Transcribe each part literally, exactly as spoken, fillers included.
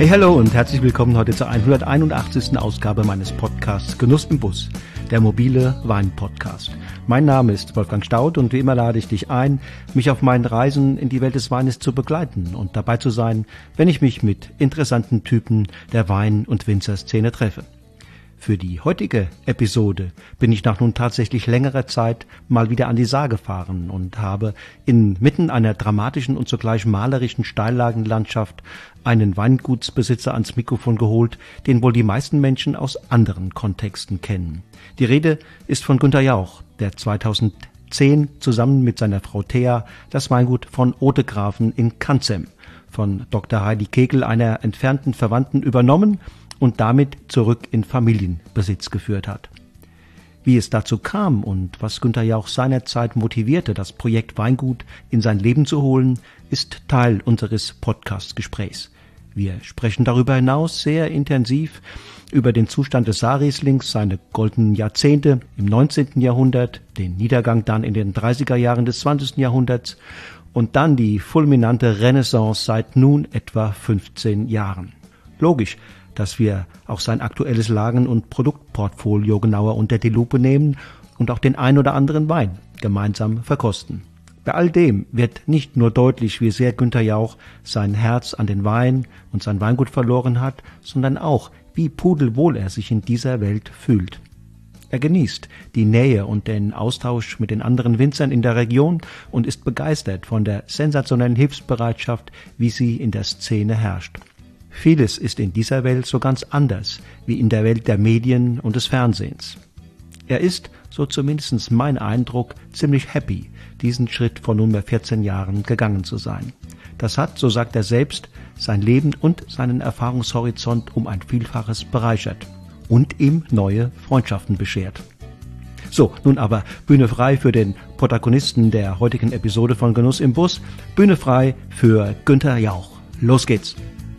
Hey, hallo und herzlich willkommen heute zur hunderteinundachtzigsten Ausgabe meines Podcasts Genuss im Bus, der mobile Wein-Podcast. Mein Name ist Wolfgang Staudt und wie immer lade ich dich ein, mich auf meinen Reisen in die Welt des Weines zu begleiten und dabei zu sein, wenn ich mich mit interessanten Typen der Wein- und Winzerszene treffe. Für die heutige Episode bin ich nach nun tatsächlich längerer Zeit mal wieder an die Saar gefahren und habe inmitten einer dramatischen und zugleich malerischen Steillagenlandschaft einen Weingutsbesitzer ans Mikrofon geholt, den wohl die meisten Menschen aus anderen Kontexten kennen. Die Rede ist von Günther Jauch, der zweitausendzehn zusammen mit seiner Frau Thea das Weingut von Othegraven in Canzem von Doktor Heidi Kegel, einer entfernten Verwandten, übernommen und damit zurück in Familienbesitz geführt hat. Wie es dazu kam und was Günther Jauch seinerzeit motivierte, das Projekt Weingut in sein Leben zu holen, ist Teil unseres Podcast-Gesprächs. Wir sprechen darüber hinaus sehr intensiv über den Zustand des Saarrieslings, seine goldenen Jahrzehnte im neunzehnten Jahrhundert, den Niedergang dann in den dreißiger Jahren des zwanzigsten Jahrhunderts und dann die fulminante Renaissance seit nun etwa fünfzehn Jahren. Logisch, dass wir auch sein aktuelles Lagen- und Produktportfolio genauer unter die Lupe nehmen und auch den ein oder anderen Wein gemeinsam verkosten. Bei all dem wird nicht nur deutlich, wie sehr Günther Jauch sein Herz an den Wein und sein Weingut verloren hat, sondern auch, wie pudelwohl er sich in dieser Welt fühlt. Er genießt die Nähe und den Austausch mit den anderen Winzern in der Region und ist begeistert von der sensationellen Hilfsbereitschaft, wie sie in der Szene herrscht. Vieles ist in dieser Welt so ganz anders wie in der Welt der Medien und des Fernsehens. Er ist, so zumindest mein Eindruck, ziemlich happy, diesen Schritt vor nunmehr vierzehn Jahren gegangen zu sein. Das hat, so sagt er selbst, sein Leben und seinen Erfahrungshorizont um ein Vielfaches bereichert und ihm neue Freundschaften beschert. So, nun aber Bühne frei für den Protagonisten der heutigen Episode von Genuss im Bus, Bühne frei für Günther Jauch. Los geht's!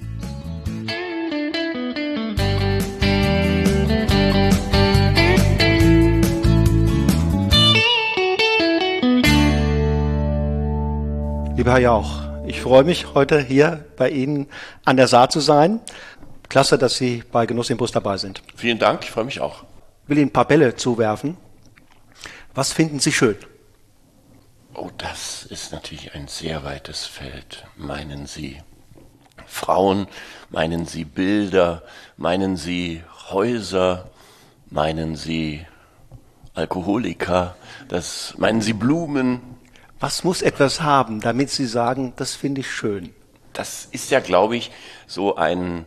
Lieber Herr Jauch, ich freue mich, heute hier bei Ihnen an der Saar zu sein. Klasse, dass Sie bei Genuss im Bus dabei sind. Vielen Dank, ich freue mich auch. Ich will Ihnen ein paar Bälle zuwerfen. Was finden Sie schön? Oh, das ist natürlich ein sehr weites Feld. Meinen Sie Frauen, meinen Sie Bilder, meinen Sie Häuser, meinen Sie Alkoholiker, das, meinen Sie Blumen? Was muss etwas haben, damit Sie sagen, das finde ich schön? Das ist ja, glaube ich, so ein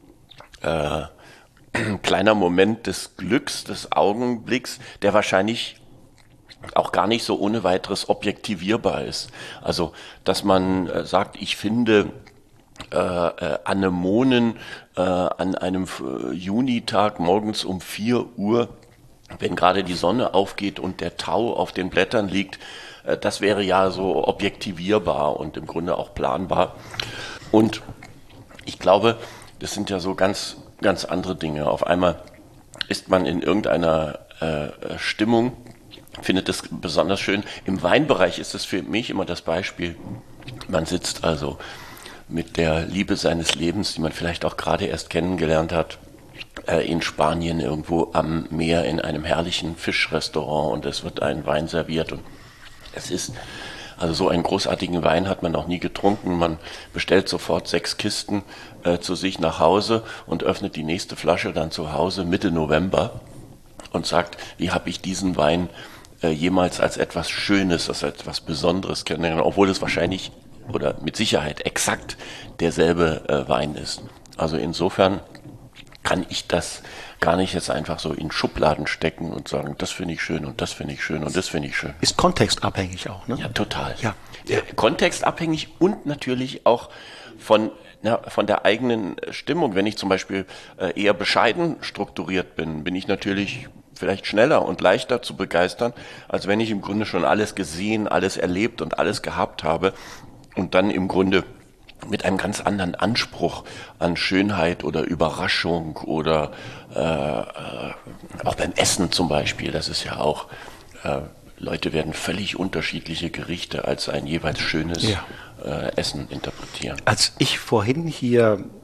äh, kleiner Moment des Glücks, des Augenblicks, der wahrscheinlich auch gar nicht so ohne weiteres objektivierbar ist. Also, dass man äh, sagt, ich finde äh, äh, Anemonen äh, an einem äh, Junitag morgens um vier Uhr, wenn gerade die Sonne aufgeht und der Tau auf den Blättern liegt, das wäre ja so objektivierbar und im Grunde auch planbar. Und ich glaube, das sind ja so ganz, ganz andere Dinge. Auf einmal ist man in irgendeiner äh, Stimmung, findet es besonders schön. Im Weinbereich ist es für mich immer das Beispiel, man sitzt also mit der Liebe seines Lebens, die man vielleicht auch gerade erst kennengelernt hat, äh, in Spanien irgendwo am Meer in einem herrlichen Fischrestaurant und es wird ein Wein serviert und es ist, also so einen großartigen Wein hat man noch nie getrunken. Man bestellt sofort sechs Kisten äh, zu sich nach Hause und öffnet die nächste Flasche dann zu Hause Mitte November und sagt, wie habe ich diesen Wein äh, jemals als etwas Schönes, als etwas Besonderes kennengelernt, obwohl es wahrscheinlich oder mit Sicherheit exakt derselbe äh, Wein ist. Also insofern kann ich das gar nicht jetzt einfach so in Schubladen stecken und sagen, das finde ich schön und das finde ich schön und das finde ich schön. Ist kontextabhängig auch, ne? Ja, total. Ja. Ja. Kontextabhängig und natürlich auch von, na, von der eigenen Stimmung. Wenn ich zum Beispiel äh, eher bescheiden strukturiert bin, bin ich natürlich vielleicht schneller und leichter zu begeistern, als wenn ich im Grunde schon alles gesehen, alles erlebt und alles gehabt habe und dann im Grunde mit einem ganz anderen Anspruch an Schönheit oder Überraschung oder äh, äh, auch beim Essen zum Beispiel, das ist ja auch, äh, Leute werden völlig unterschiedliche Gerichte als ein jeweils schönes ja. äh, Essen interpretieren. Als ich vorhin hier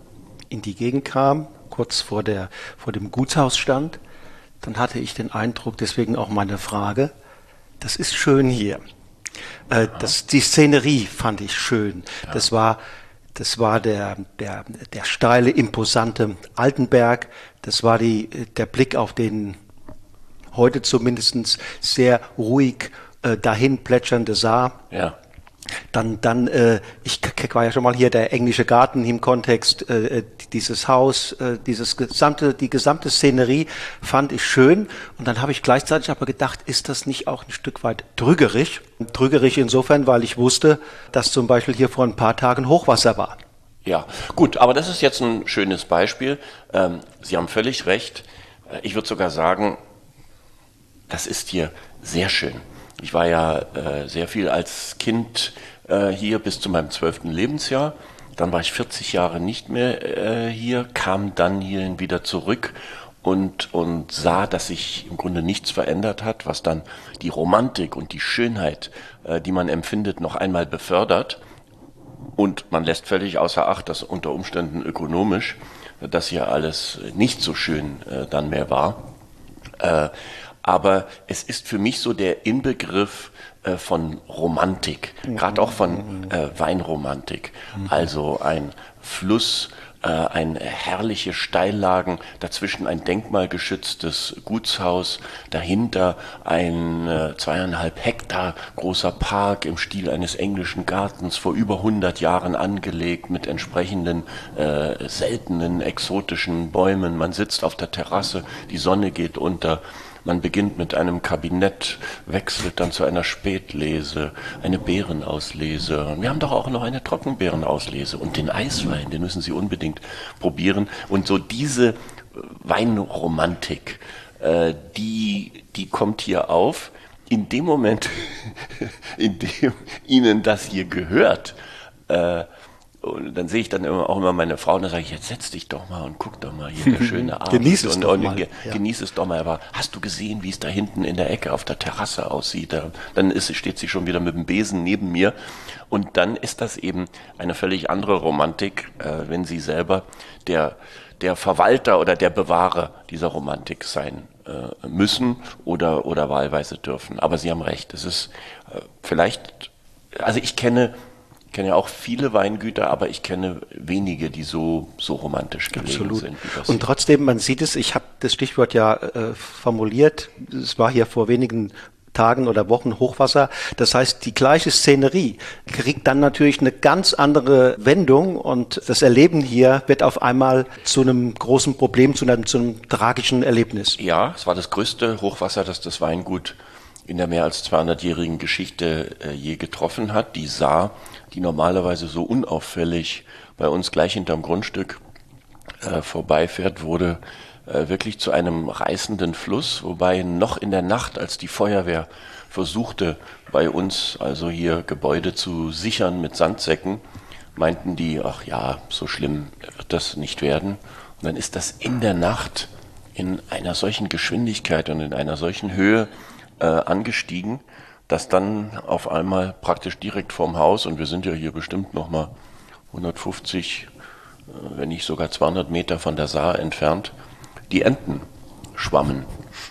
in die Gegend kam, kurz vor der, vor dem Gutshaus stand, dann hatte ich den Eindruck, deswegen auch meine Frage, das ist schön hier. Äh, das, die Szenerie fand ich schön. Ja. Das war, das war der, der, der steile, imposante Altenberg. Das war die, der Blick auf den heute zumindest sehr ruhig äh, dahin plätschernde Saar. Ja. Dann, dann, äh, ich war ja schon mal hier, der englische Garten im Kontext, äh, dieses Haus, äh, dieses gesamte, die gesamte Szenerie fand ich schön. Und dann habe ich gleichzeitig aber gedacht, ist das nicht auch ein Stück weit trügerisch? Trügerisch insofern, weil ich wusste, dass zum Beispiel hier vor ein paar Tagen Hochwasser war. Ja, gut, aber das ist jetzt ein schönes Beispiel. Ähm, Sie haben völlig recht. Ich würde sogar sagen, das ist hier sehr schön. Ich war ja äh, sehr viel als Kind äh, hier bis zu meinem zwölften Lebensjahr. Dann war ich vierzig Jahre nicht mehr äh, hier, kam dann hierhin wieder zurück und, und sah, dass sich im Grunde nichts verändert hat, was dann die Romantik und die Schönheit, äh, die man empfindet, noch einmal befördert. Und man lässt völlig außer Acht, dass unter Umständen ökonomisch das hier alles nicht so schön äh, dann mehr war. Äh, Aber es ist für mich so der Inbegriff äh, von Romantik, gerade auch von äh, Weinromantik. Also ein Fluss, äh, ein herrliche Steillagen, dazwischen ein denkmalgeschütztes Gutshaus, dahinter ein äh, zweieinhalb Hektar großer Park im Stil eines englischen Gartens, vor über hundert Jahren angelegt mit entsprechenden äh, seltenen, exotischen Bäumen. Man sitzt auf der Terrasse, die Sonne geht unter. Man beginnt mit einem Kabinett, wechselt dann zu einer Spätlese, eine Beerenauslese. Und wir haben doch auch noch eine Trockenbeerenauslese und den Eiswein, den müssen Sie unbedingt probieren. Und so diese Weinromantik, äh, die, die kommt hier auf. In dem Moment, in dem Ihnen das hier gehört, äh, und dann sehe ich dann immer, auch immer meine Frau und dann sage ich, jetzt setz dich doch mal und guck doch mal hier, der schöne Abend. Genieß es und, doch und, mal. Ge Ja. Genieß es doch mal. Aber hast du gesehen, wie es da hinten in der Ecke auf der Terrasse aussieht? Da, dann ist, steht sie schon wieder mit dem Besen neben mir. Und dann ist das eben eine völlig andere Romantik, äh, wenn sie selber der, der Verwalter oder der Bewahrer dieser Romantik sein äh, müssen oder, oder wahlweise dürfen. Aber Sie haben recht, es ist äh, vielleicht, also ich kenne Ich kenne ja auch viele Weingüter, aber ich kenne wenige, die so, so romantisch gelegen Absolut. sind. Wie das Und trotzdem, man sieht es, ich habe das Stichwort ja äh, formuliert, es war hier vor wenigen Tagen oder Wochen Hochwasser. Das heißt, die gleiche Szenerie kriegt dann natürlich eine ganz andere Wendung und das Erleben hier wird auf einmal zu einem großen Problem, zu einem, zu einem tragischen Erlebnis. Ja, es war das größte Hochwasser, das das Weingut in der mehr als zweihundertjährigen Geschichte äh, je getroffen hat. Die Saar, die normalerweise so unauffällig bei uns gleich hinterm Grundstück äh, vorbeifährt, wurde äh, wirklich zu einem reißenden Fluss, wobei noch in der Nacht, als die Feuerwehr versuchte, bei uns also hier Gebäude zu sichern mit Sandsäcken, meinten die, ach ja, so schlimm wird das nicht werden. Und dann ist das in der Nacht in einer solchen Geschwindigkeit und in einer solchen Höhe äh, angestiegen, dass dann auf einmal praktisch direkt vorm Haus, und wir sind ja hier bestimmt nochmal hundertfünfzig, äh, wenn nicht sogar zweihundert Meter von der Saar entfernt, die Enten schwammen.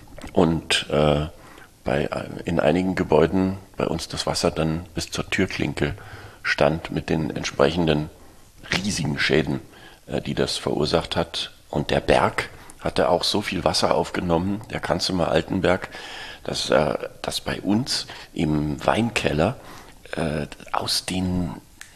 Und äh, bei, in einigen Gebäuden bei uns das Wasser dann bis zur Türklinke stand mit den entsprechenden riesigen Schäden, äh, die das verursacht hat. Und der Berg hatte auch so viel Wasser aufgenommen, der Kanzemer Altenberg, dass, äh, dass bei uns im Weinkeller äh, aus den,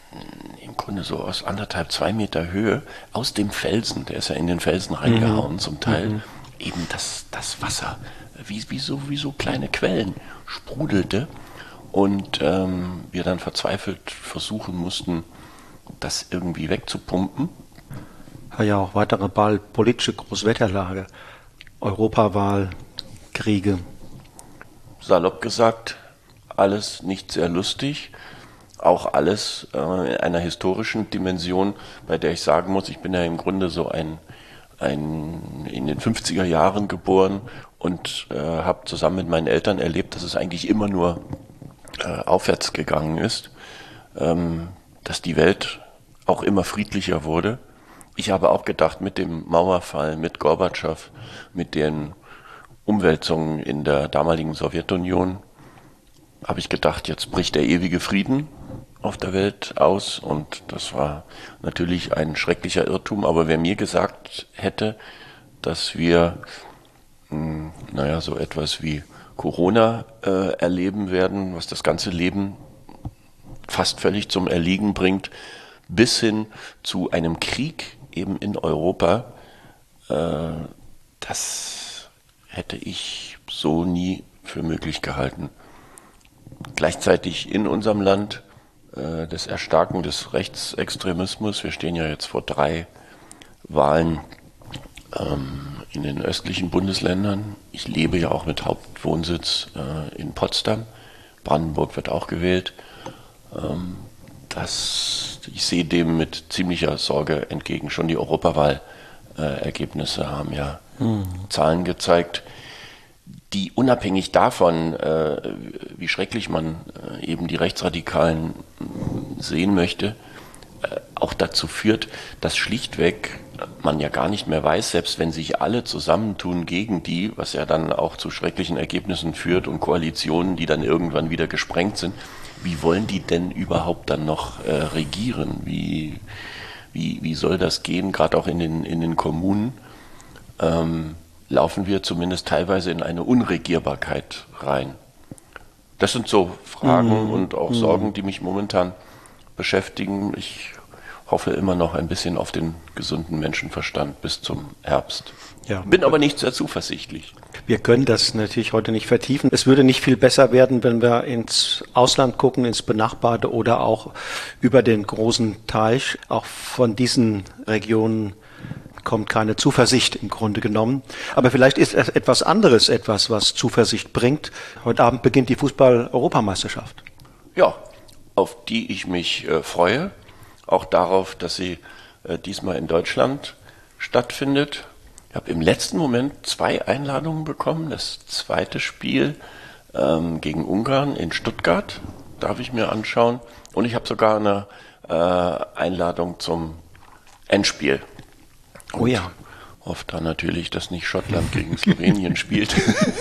im Grunde so aus anderthalb, zwei Meter Höhe, aus dem Felsen, der ist ja in den Felsen reingehauen, mhm. zum Teil, mhm. eben das, das Wasser, wie, wie, so, wie so kleine Quellen, sprudelte und ähm, wir dann verzweifelt versuchen mussten, das irgendwie wegzupumpen. Ja, auch weitere bald politische Großwetterlage, Europawahl, Kriege. Salopp gesagt, alles nicht sehr lustig, auch alles äh, in einer historischen Dimension, bei der ich sagen muss, ich bin ja im Grunde so ein, ein in den fünfziger Jahren geboren und äh, habe zusammen mit meinen Eltern erlebt, dass es eigentlich immer nur äh, aufwärts gegangen ist, ähm, dass die Welt auch immer friedlicher wurde, Ich habe auch gedacht, mit dem Mauerfall, mit Gorbatschow, mit den Umwälzungen in der damaligen Sowjetunion, habe ich gedacht, jetzt bricht der ewige Frieden auf der Welt aus. Und das war natürlich ein schrecklicher Irrtum. Aber wer mir gesagt hätte, dass wir, mh, naja, so etwas wie Corona äh, erleben werden, was das ganze Leben fast völlig zum Erliegen bringt, bis hin zu einem Krieg eben in Europa, äh, das hätte ich so nie für möglich gehalten. Gleichzeitig in unserem Land äh, das Erstarken des Rechtsextremismus. Wir stehen ja jetzt vor drei Wahlen ähm, in den östlichen Bundesländern. Ich lebe ja auch mit Hauptwohnsitz äh, in Potsdam. Brandenburg wird auch gewählt. Ähm, das, ich sehe dem mit ziemlicher Sorge entgegen. Schon die Europawahlergebnisse äh, haben ja mhm. Zahlen gezeigt, die unabhängig davon, äh, wie schrecklich man äh, eben die Rechtsradikalen äh, sehen möchte, äh, auch dazu führt, dass schlichtweg man ja gar nicht mehr weiß, selbst wenn sich alle zusammentun gegen die, was ja dann auch zu schrecklichen Ergebnissen führt und Koalitionen, die dann irgendwann wieder gesprengt sind, wie wollen die denn überhaupt dann noch äh, regieren? Wie, wie, wie soll das gehen, gerade auch in den, in den Kommunen? Ähm, laufen wir zumindest teilweise in eine Unregierbarkeit rein. Das sind so Fragen mm. und auch mm. Sorgen, die mich momentan beschäftigen. Ich hoffe immer noch ein bisschen auf den gesunden Menschenverstand bis zum Herbst. Ja. Bin aber nicht sehr zuversichtlich. Wir können das natürlich heute nicht vertiefen. Es würde nicht viel besser werden, wenn wir ins Ausland gucken, ins Benachbarte oder auch über den großen Teich. Auch von diesen Regionen kommt keine Zuversicht im Grunde genommen. Aber vielleicht ist es etwas anderes, etwas, was Zuversicht bringt. Heute Abend beginnt die Fußball-Europameisterschaft. Ja, auf die ich mich äh, freue. Auch darauf, dass sie äh, diesmal in Deutschland stattfindet. Ich habe im letzten Moment zwei Einladungen bekommen. Das zweite Spiel ähm, gegen Ungarn in Stuttgart darf ich mir anschauen. Und ich habe sogar eine äh, Einladung zum Endspiel. Und oh ja. hoffe dann natürlich, dass nicht Schottland gegen Slowenien spielt.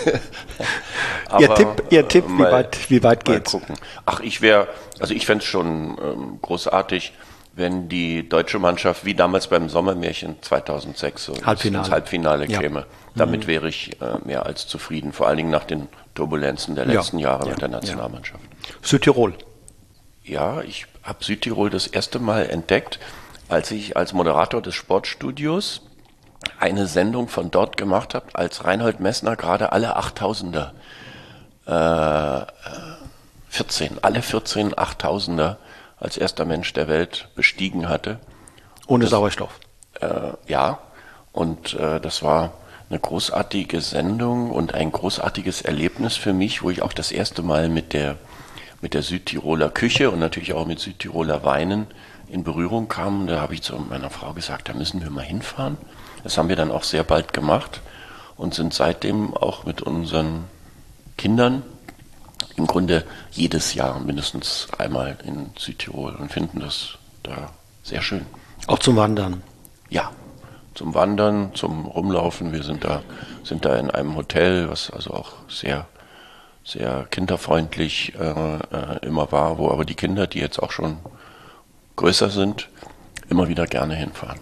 Aber, Ihr Tipp, Ihr Tipp mal, wie weit, wie weit geht's? Gucken. Ach, ich wäre, also ich fände es schon ähm, großartig, wenn die deutsche Mannschaft wie damals beim Sommermärchen zweitausendsechs so Halbfinale. ins Halbfinale ja. käme. Damit mhm. wäre ich äh, mehr als zufrieden, vor allen Dingen nach den Turbulenzen der letzten ja. Jahre ja. mit der Nationalmannschaft. Ja. Südtirol. Ja, ich habe Südtirol das erste Mal entdeckt, als ich als Moderator des Sportstudios eine Sendung von dort gemacht habe, als Reinhold Messner gerade alle Achttausender, äh, vierzehn, alle vierzehn Achttausender als erster Mensch der Welt bestiegen hatte. Ohne das, Sauerstoff. Äh, ja, und äh, das war eine großartige Sendung und ein großartiges Erlebnis für mich, wo ich auch das erste Mal mit der, mit der Südtiroler Küche und natürlich auch mit Südtiroler Weinen in Berührung kam. Da habe ich zu meiner Frau gesagt, da müssen wir mal hinfahren. Das haben wir dann auch sehr bald gemacht und sind seitdem auch mit unseren Kindern im Grunde jedes Jahr mindestens einmal in Südtirol und finden das da sehr schön. Auch zum Wandern? Ja, zum Wandern, zum Rumlaufen. Wir sind da, sind da in einem Hotel, was also auch sehr, sehr kinderfreundlich äh, äh, immer war, wo aber die Kinder, die jetzt auch schon größer sind, immer wieder gerne hinfahren.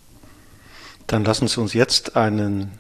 Dann lassen Sie uns jetzt einen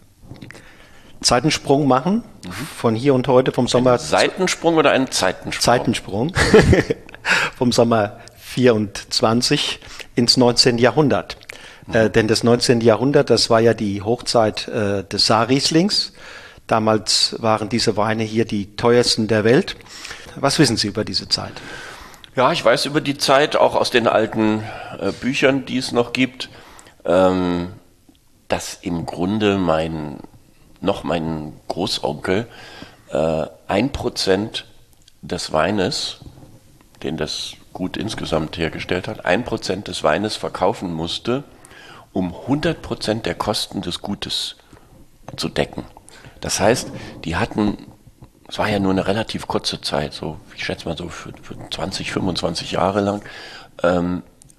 Zeitensprung machen, mhm. von hier und heute, vom Sommer... Ein Seitensprung oder einen Zeitensprung? Zeitensprung. Vom Sommer vierundzwanzig ins neunzehnte. Jahrhundert. Mhm. Äh, denn das neunzehnte. Jahrhundert, das war ja die Hochzeit äh, des Saarrieslings. Damals waren diese Weine hier die teuersten der Welt. Was wissen Sie über diese Zeit? Ja, ich weiß über die Zeit, auch aus den alten äh, Büchern, die es noch gibt, ähm, dass im Grunde mein, noch mein Großonkel äh, ein Prozent des Weines, den das Gut insgesamt hergestellt hat, ein Prozent des Weines verkaufen musste, um hundert Prozent der Kosten des Gutes zu decken. Das heißt, die hatten, es war ja nur eine relativ kurze Zeit, so ich schätze mal so für, für zwanzig, fünfundzwanzig Jahre lang, ähm,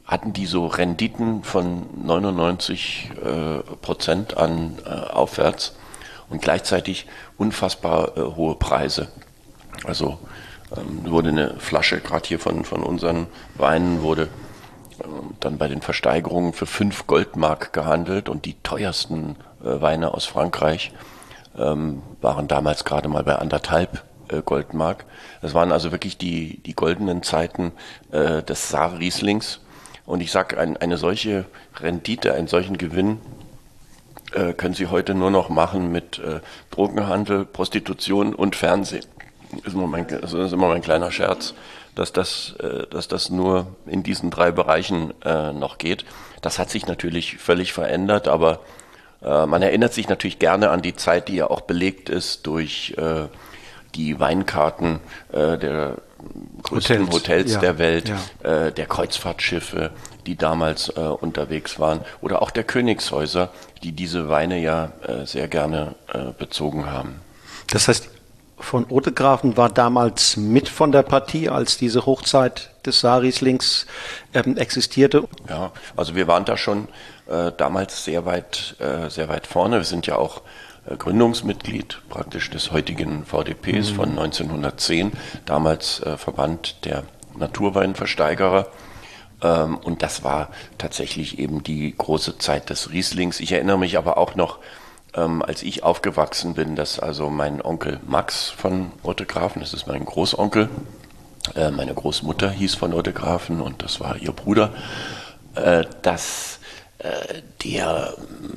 hatten die so Renditen von neunundneunzig äh, Prozent an äh, aufwärts und gleichzeitig unfassbar äh, hohe Preise. Also ähm, wurde eine Flasche, gerade hier von, von unseren Weinen, wurde äh, dann bei den Versteigerungen für fünf Goldmark gehandelt und die teuersten äh, Weine aus Frankreich ähm, waren damals gerade mal bei anderthalb äh, Goldmark. Das waren also wirklich die, die goldenen Zeiten äh, des Saar-Rieslings. Und ich sage, ein, eine solche Rendite, einen solchen Gewinn äh, können Sie heute nur noch machen mit äh, Drogenhandel, Prostitution und Fernsehen. Das ist immer mein, das ist immer mein kleiner Scherz, dass das, äh, dass das nur in diesen drei Bereichen äh, noch geht. Das hat sich natürlich völlig verändert, aber äh, man erinnert sich natürlich gerne an die Zeit, die ja auch belegt ist durch äh, die Weinkarten äh, der größten Hotels, Hotels ja, der Welt, ja. äh, der Kreuzfahrtschiffe, die damals äh, unterwegs waren, oder auch der Königshäuser, die diese Weine ja äh, sehr gerne äh, bezogen haben. Das heißt, von Odegraven war damals mit von der Partie, als diese Hochzeit des Saar-Rieslings ähm, existierte? Ja, also wir waren da schon äh, damals sehr weit, äh, sehr weit vorne. Wir sind ja auch Gründungsmitglied praktisch des heutigen V D Ps mhm. von neunzehnhundertzehn, damals äh, Verband der Naturweinversteigerer. Ähm, und das war tatsächlich eben die große Zeit des Rieslings. Ich erinnere mich aber auch noch, ähm, als ich aufgewachsen bin, dass also mein Onkel Max von Odegraven, das ist mein Großonkel, äh, meine Großmutter hieß von Odegraven und das war ihr Bruder, äh, dass äh, der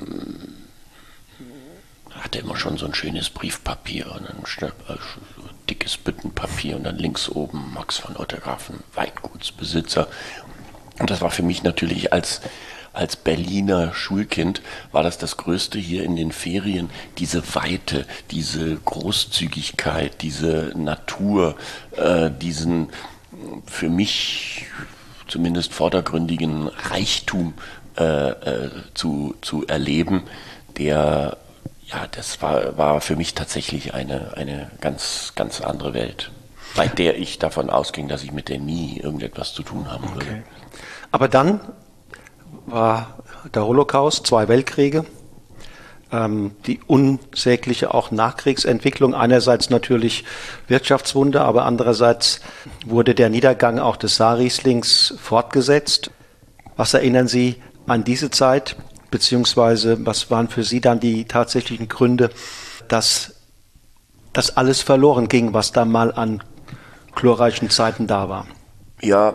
hatte immer schon so ein schönes Briefpapier und ein schnell, äh, dickes Büttenpapier und dann links oben Max von Odegraven, Weingutsbesitzer. Und das war für mich natürlich als, als Berliner Schulkind, war das das Größte hier in den Ferien, diese Weite, diese Großzügigkeit, diese Natur, äh, diesen für mich zumindest vordergründigen Reichtum äh, äh, zu, zu erleben, der Ja, das war, war für mich tatsächlich eine, eine ganz, ganz andere Welt, bei der ich davon ausging, dass ich mit der nie irgendetwas zu tun haben würde. Okay. Aber dann war der Holocaust, zwei Weltkriege, ähm, die unsägliche auch Nachkriegsentwicklung, einerseits natürlich Wirtschaftswunder, aber andererseits wurde der Niedergang auch des Saar-Rieslings fortgesetzt. Was erinnern Sie an diese Zeit? Beziehungsweise was waren für Sie dann die tatsächlichen Gründe, dass das alles verloren ging, was da mal an glorreichen Zeiten da war? Ja,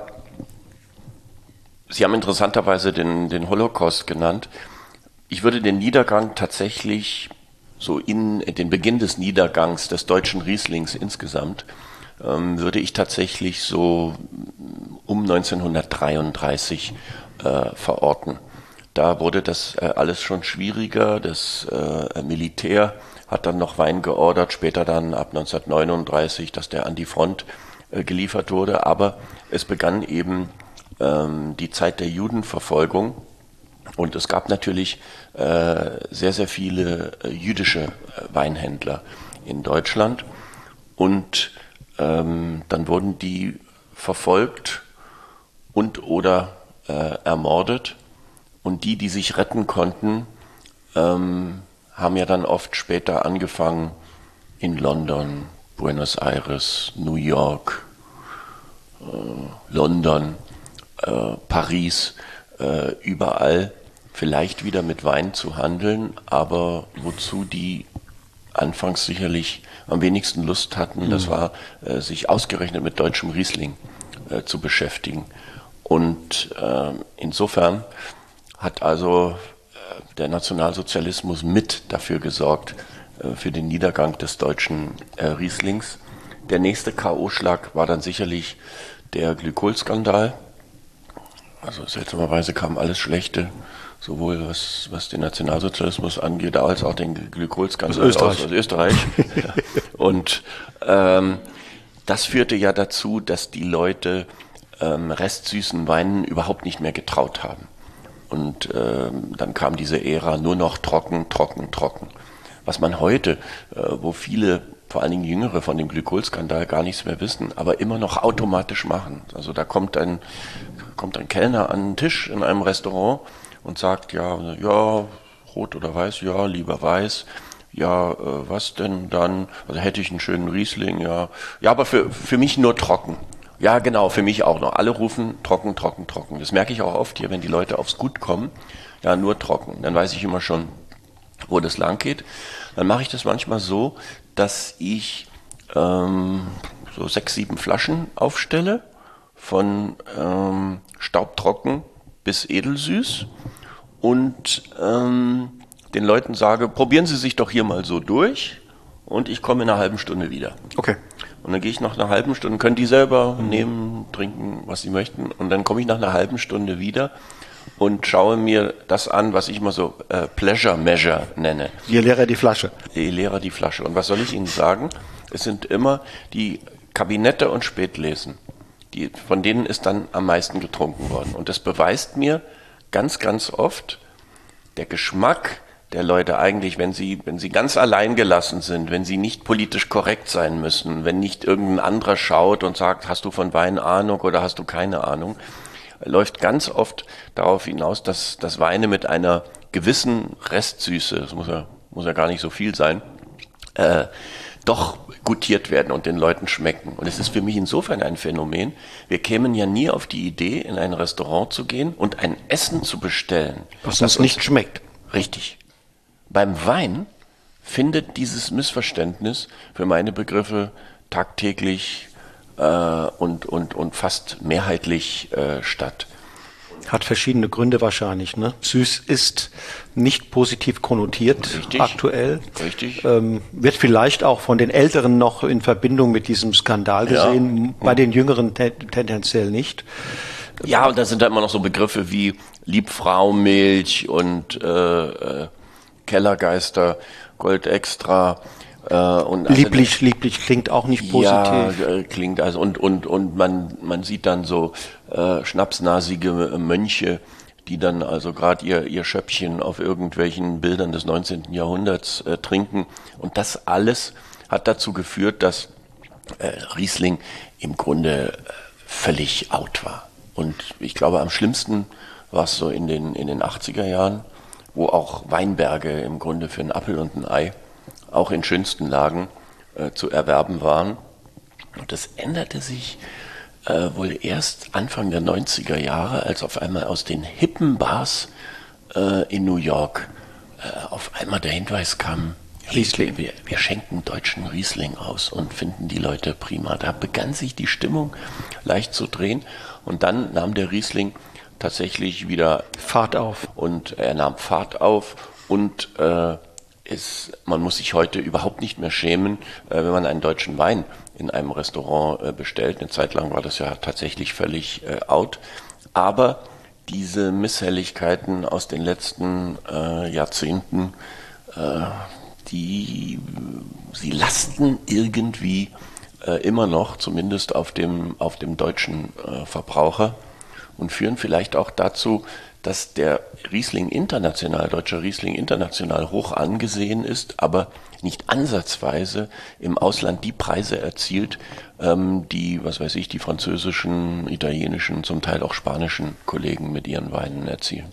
Sie haben interessanterweise den, den Holocaust genannt. Ich würde den Niedergang tatsächlich, so in den Beginn des Niedergangs des deutschen Rieslings insgesamt, ähm, würde ich tatsächlich so um neunzehnhundertdreiunddreißig äh, verorten. Da wurde das äh, alles schon schwieriger. Das äh, Militär hat dann noch Wein geordert, später dann ab neunzehnhundertneununddreißig, dass der an die Front äh, geliefert wurde. Aber es begann eben ähm, die Zeit der Judenverfolgung und es gab natürlich äh, sehr, sehr viele äh, jüdische äh, Weinhändler in Deutschland und ähm, dann wurden die verfolgt und oder äh, ermordet. Und die, die sich retten konnten, ähm, haben ja dann oft später angefangen in London, Buenos Aires, New York, äh, London, äh, Paris, äh, überall vielleicht wieder mit Wein zu handeln, aber wozu die anfangs sicherlich am wenigsten Lust hatten, mhm. das war, äh, sich ausgerechnet mit deutschem Riesling äh, zu beschäftigen. Und äh, insofern hat also äh, der Nationalsozialismus mit dafür gesorgt, äh, für den Niedergang des deutschen äh, Rieslings. Der nächste K O-Schlag war dann sicherlich der Glykolskandal. Also seltsamerweise kam alles Schlechte, sowohl was, was den Nationalsozialismus angeht, als auch den Glykolskandal aus Österreich. Aus Österreich. Ja. Und ähm, das führte ja dazu, dass die Leute ähm, restsüßen Weinen überhaupt nicht mehr getraut haben. Und ähm, dann kam diese Ära nur noch trocken, trocken, trocken. Was man heute, äh, wo viele vor allen Dingen Jüngere von dem Glykolskandal gar nichts mehr wissen, aber immer noch automatisch machen. Also da kommt ein, kommt ein Kellner an den Tisch in einem Restaurant und sagt, ja, ja, rot oder weiß, ja, lieber weiß. Ja, äh, was denn dann? Also hätte ich einen schönen Riesling, ja. Ja, aber für, für mich nur trocken. Ja, genau, für mich auch noch. Alle rufen trocken, trocken, trocken. Das merke ich auch oft hier, wenn die Leute aufs Gut kommen. Ja, nur trocken. Dann weiß ich immer schon, wo das lang geht. Dann mache ich das manchmal so, dass ich ähm, so sechs, sieben Flaschen aufstelle, von ähm, staubtrocken bis edelsüß und ähm, den Leuten sage, probieren Sie sich doch hier mal so durch und ich komme in einer halben Stunde wieder. Okay. Und dann gehe ich nach einer halben Stunde, können die selber nehmen, trinken, was sie möchten. Und dann komme ich nach einer halben Stunde wieder und schaue mir das an, was ich mal so äh, Pleasure Measure nenne. Je leerer die Flasche. Je leerer die Flasche. Und was soll ich Ihnen sagen? Es sind immer die Kabinette und Spätlesen. Die, von denen ist dann am meisten getrunken worden. Und das beweist mir ganz, ganz oft, der Geschmack der Leute eigentlich, wenn sie, wenn sie ganz allein gelassen sind, wenn sie nicht politisch korrekt sein müssen, wenn nicht irgendein anderer schaut und sagt, hast du von Wein Ahnung oder hast du keine Ahnung, läuft ganz oft darauf hinaus, dass, dass Weine mit einer gewissen Restsüße, das muss ja, muss ja gar nicht so viel sein, äh, doch gutiert werden und den Leuten schmecken. Und es ist für mich insofern ein Phänomen, wir kämen ja nie auf die Idee, in ein Restaurant zu gehen und ein Essen zu bestellen, was uns nicht schmeckt. Richtig. Beim Wein findet dieses Missverständnis für meine Begriffe tagtäglich äh, und, und, und fast mehrheitlich äh, statt. Hat verschiedene Gründe wahrscheinlich. Ne? Süß ist nicht positiv konnotiert. Richtig. Aktuell. Richtig. Ähm, wird vielleicht auch von den Älteren noch in Verbindung mit diesem Skandal gesehen, ja. bei den Jüngeren te- tendenziell nicht. Ja, und da sind da immer noch so Begriffe wie Liebfraumilch und äh, äh, Kellergeister, Gold extra. Äh, und also lieblich, lieblich klingt auch nicht positiv. Ja, äh, klingt also und und und man man sieht dann so äh, schnapsnasige Mönche, die dann also gerade ihr ihr Schöppchen auf irgendwelchen Bildern des neunzehnten Jahrhunderts äh, trinken und das alles hat dazu geführt, dass äh, Riesling im Grunde äh, völlig out war. Und ich glaube, am schlimmsten war es so in den in den achtziger Jahren, wo auch Weinberge im Grunde für einen Appel und ein Ei auch in schönsten Lagen äh, zu erwerben waren. Und das änderte sich äh, wohl erst Anfang der neunziger Jahre, als auf einmal aus den hippen Bars äh, in New York äh, auf einmal der Hinweis kam, Riesling. Wir, wir schenken deutschen Riesling aus und finden die Leute prima. Da begann sich die Stimmung leicht zu drehen und dann nahm der Riesling tatsächlich wieder Fahrt auf. Und er nahm Fahrt auf und äh, ist, man muss sich heute überhaupt nicht mehr schämen, äh, wenn man einen deutschen Wein in einem Restaurant äh, bestellt. Eine Zeit lang war das ja tatsächlich völlig äh, out. Aber diese Misshelligkeiten aus den letzten äh, Jahrzehnten, äh, die sie lasten irgendwie äh, immer noch, zumindest auf dem, auf dem deutschen äh, Verbraucher. Und führen vielleicht auch dazu, dass der Riesling international, deutscher Riesling international hoch angesehen ist, aber nicht ansatzweise im Ausland die Preise erzielt, ähm, die, was weiß ich, die französischen, italienischen, zum Teil auch spanischen Kollegen mit ihren Weinen erzielen.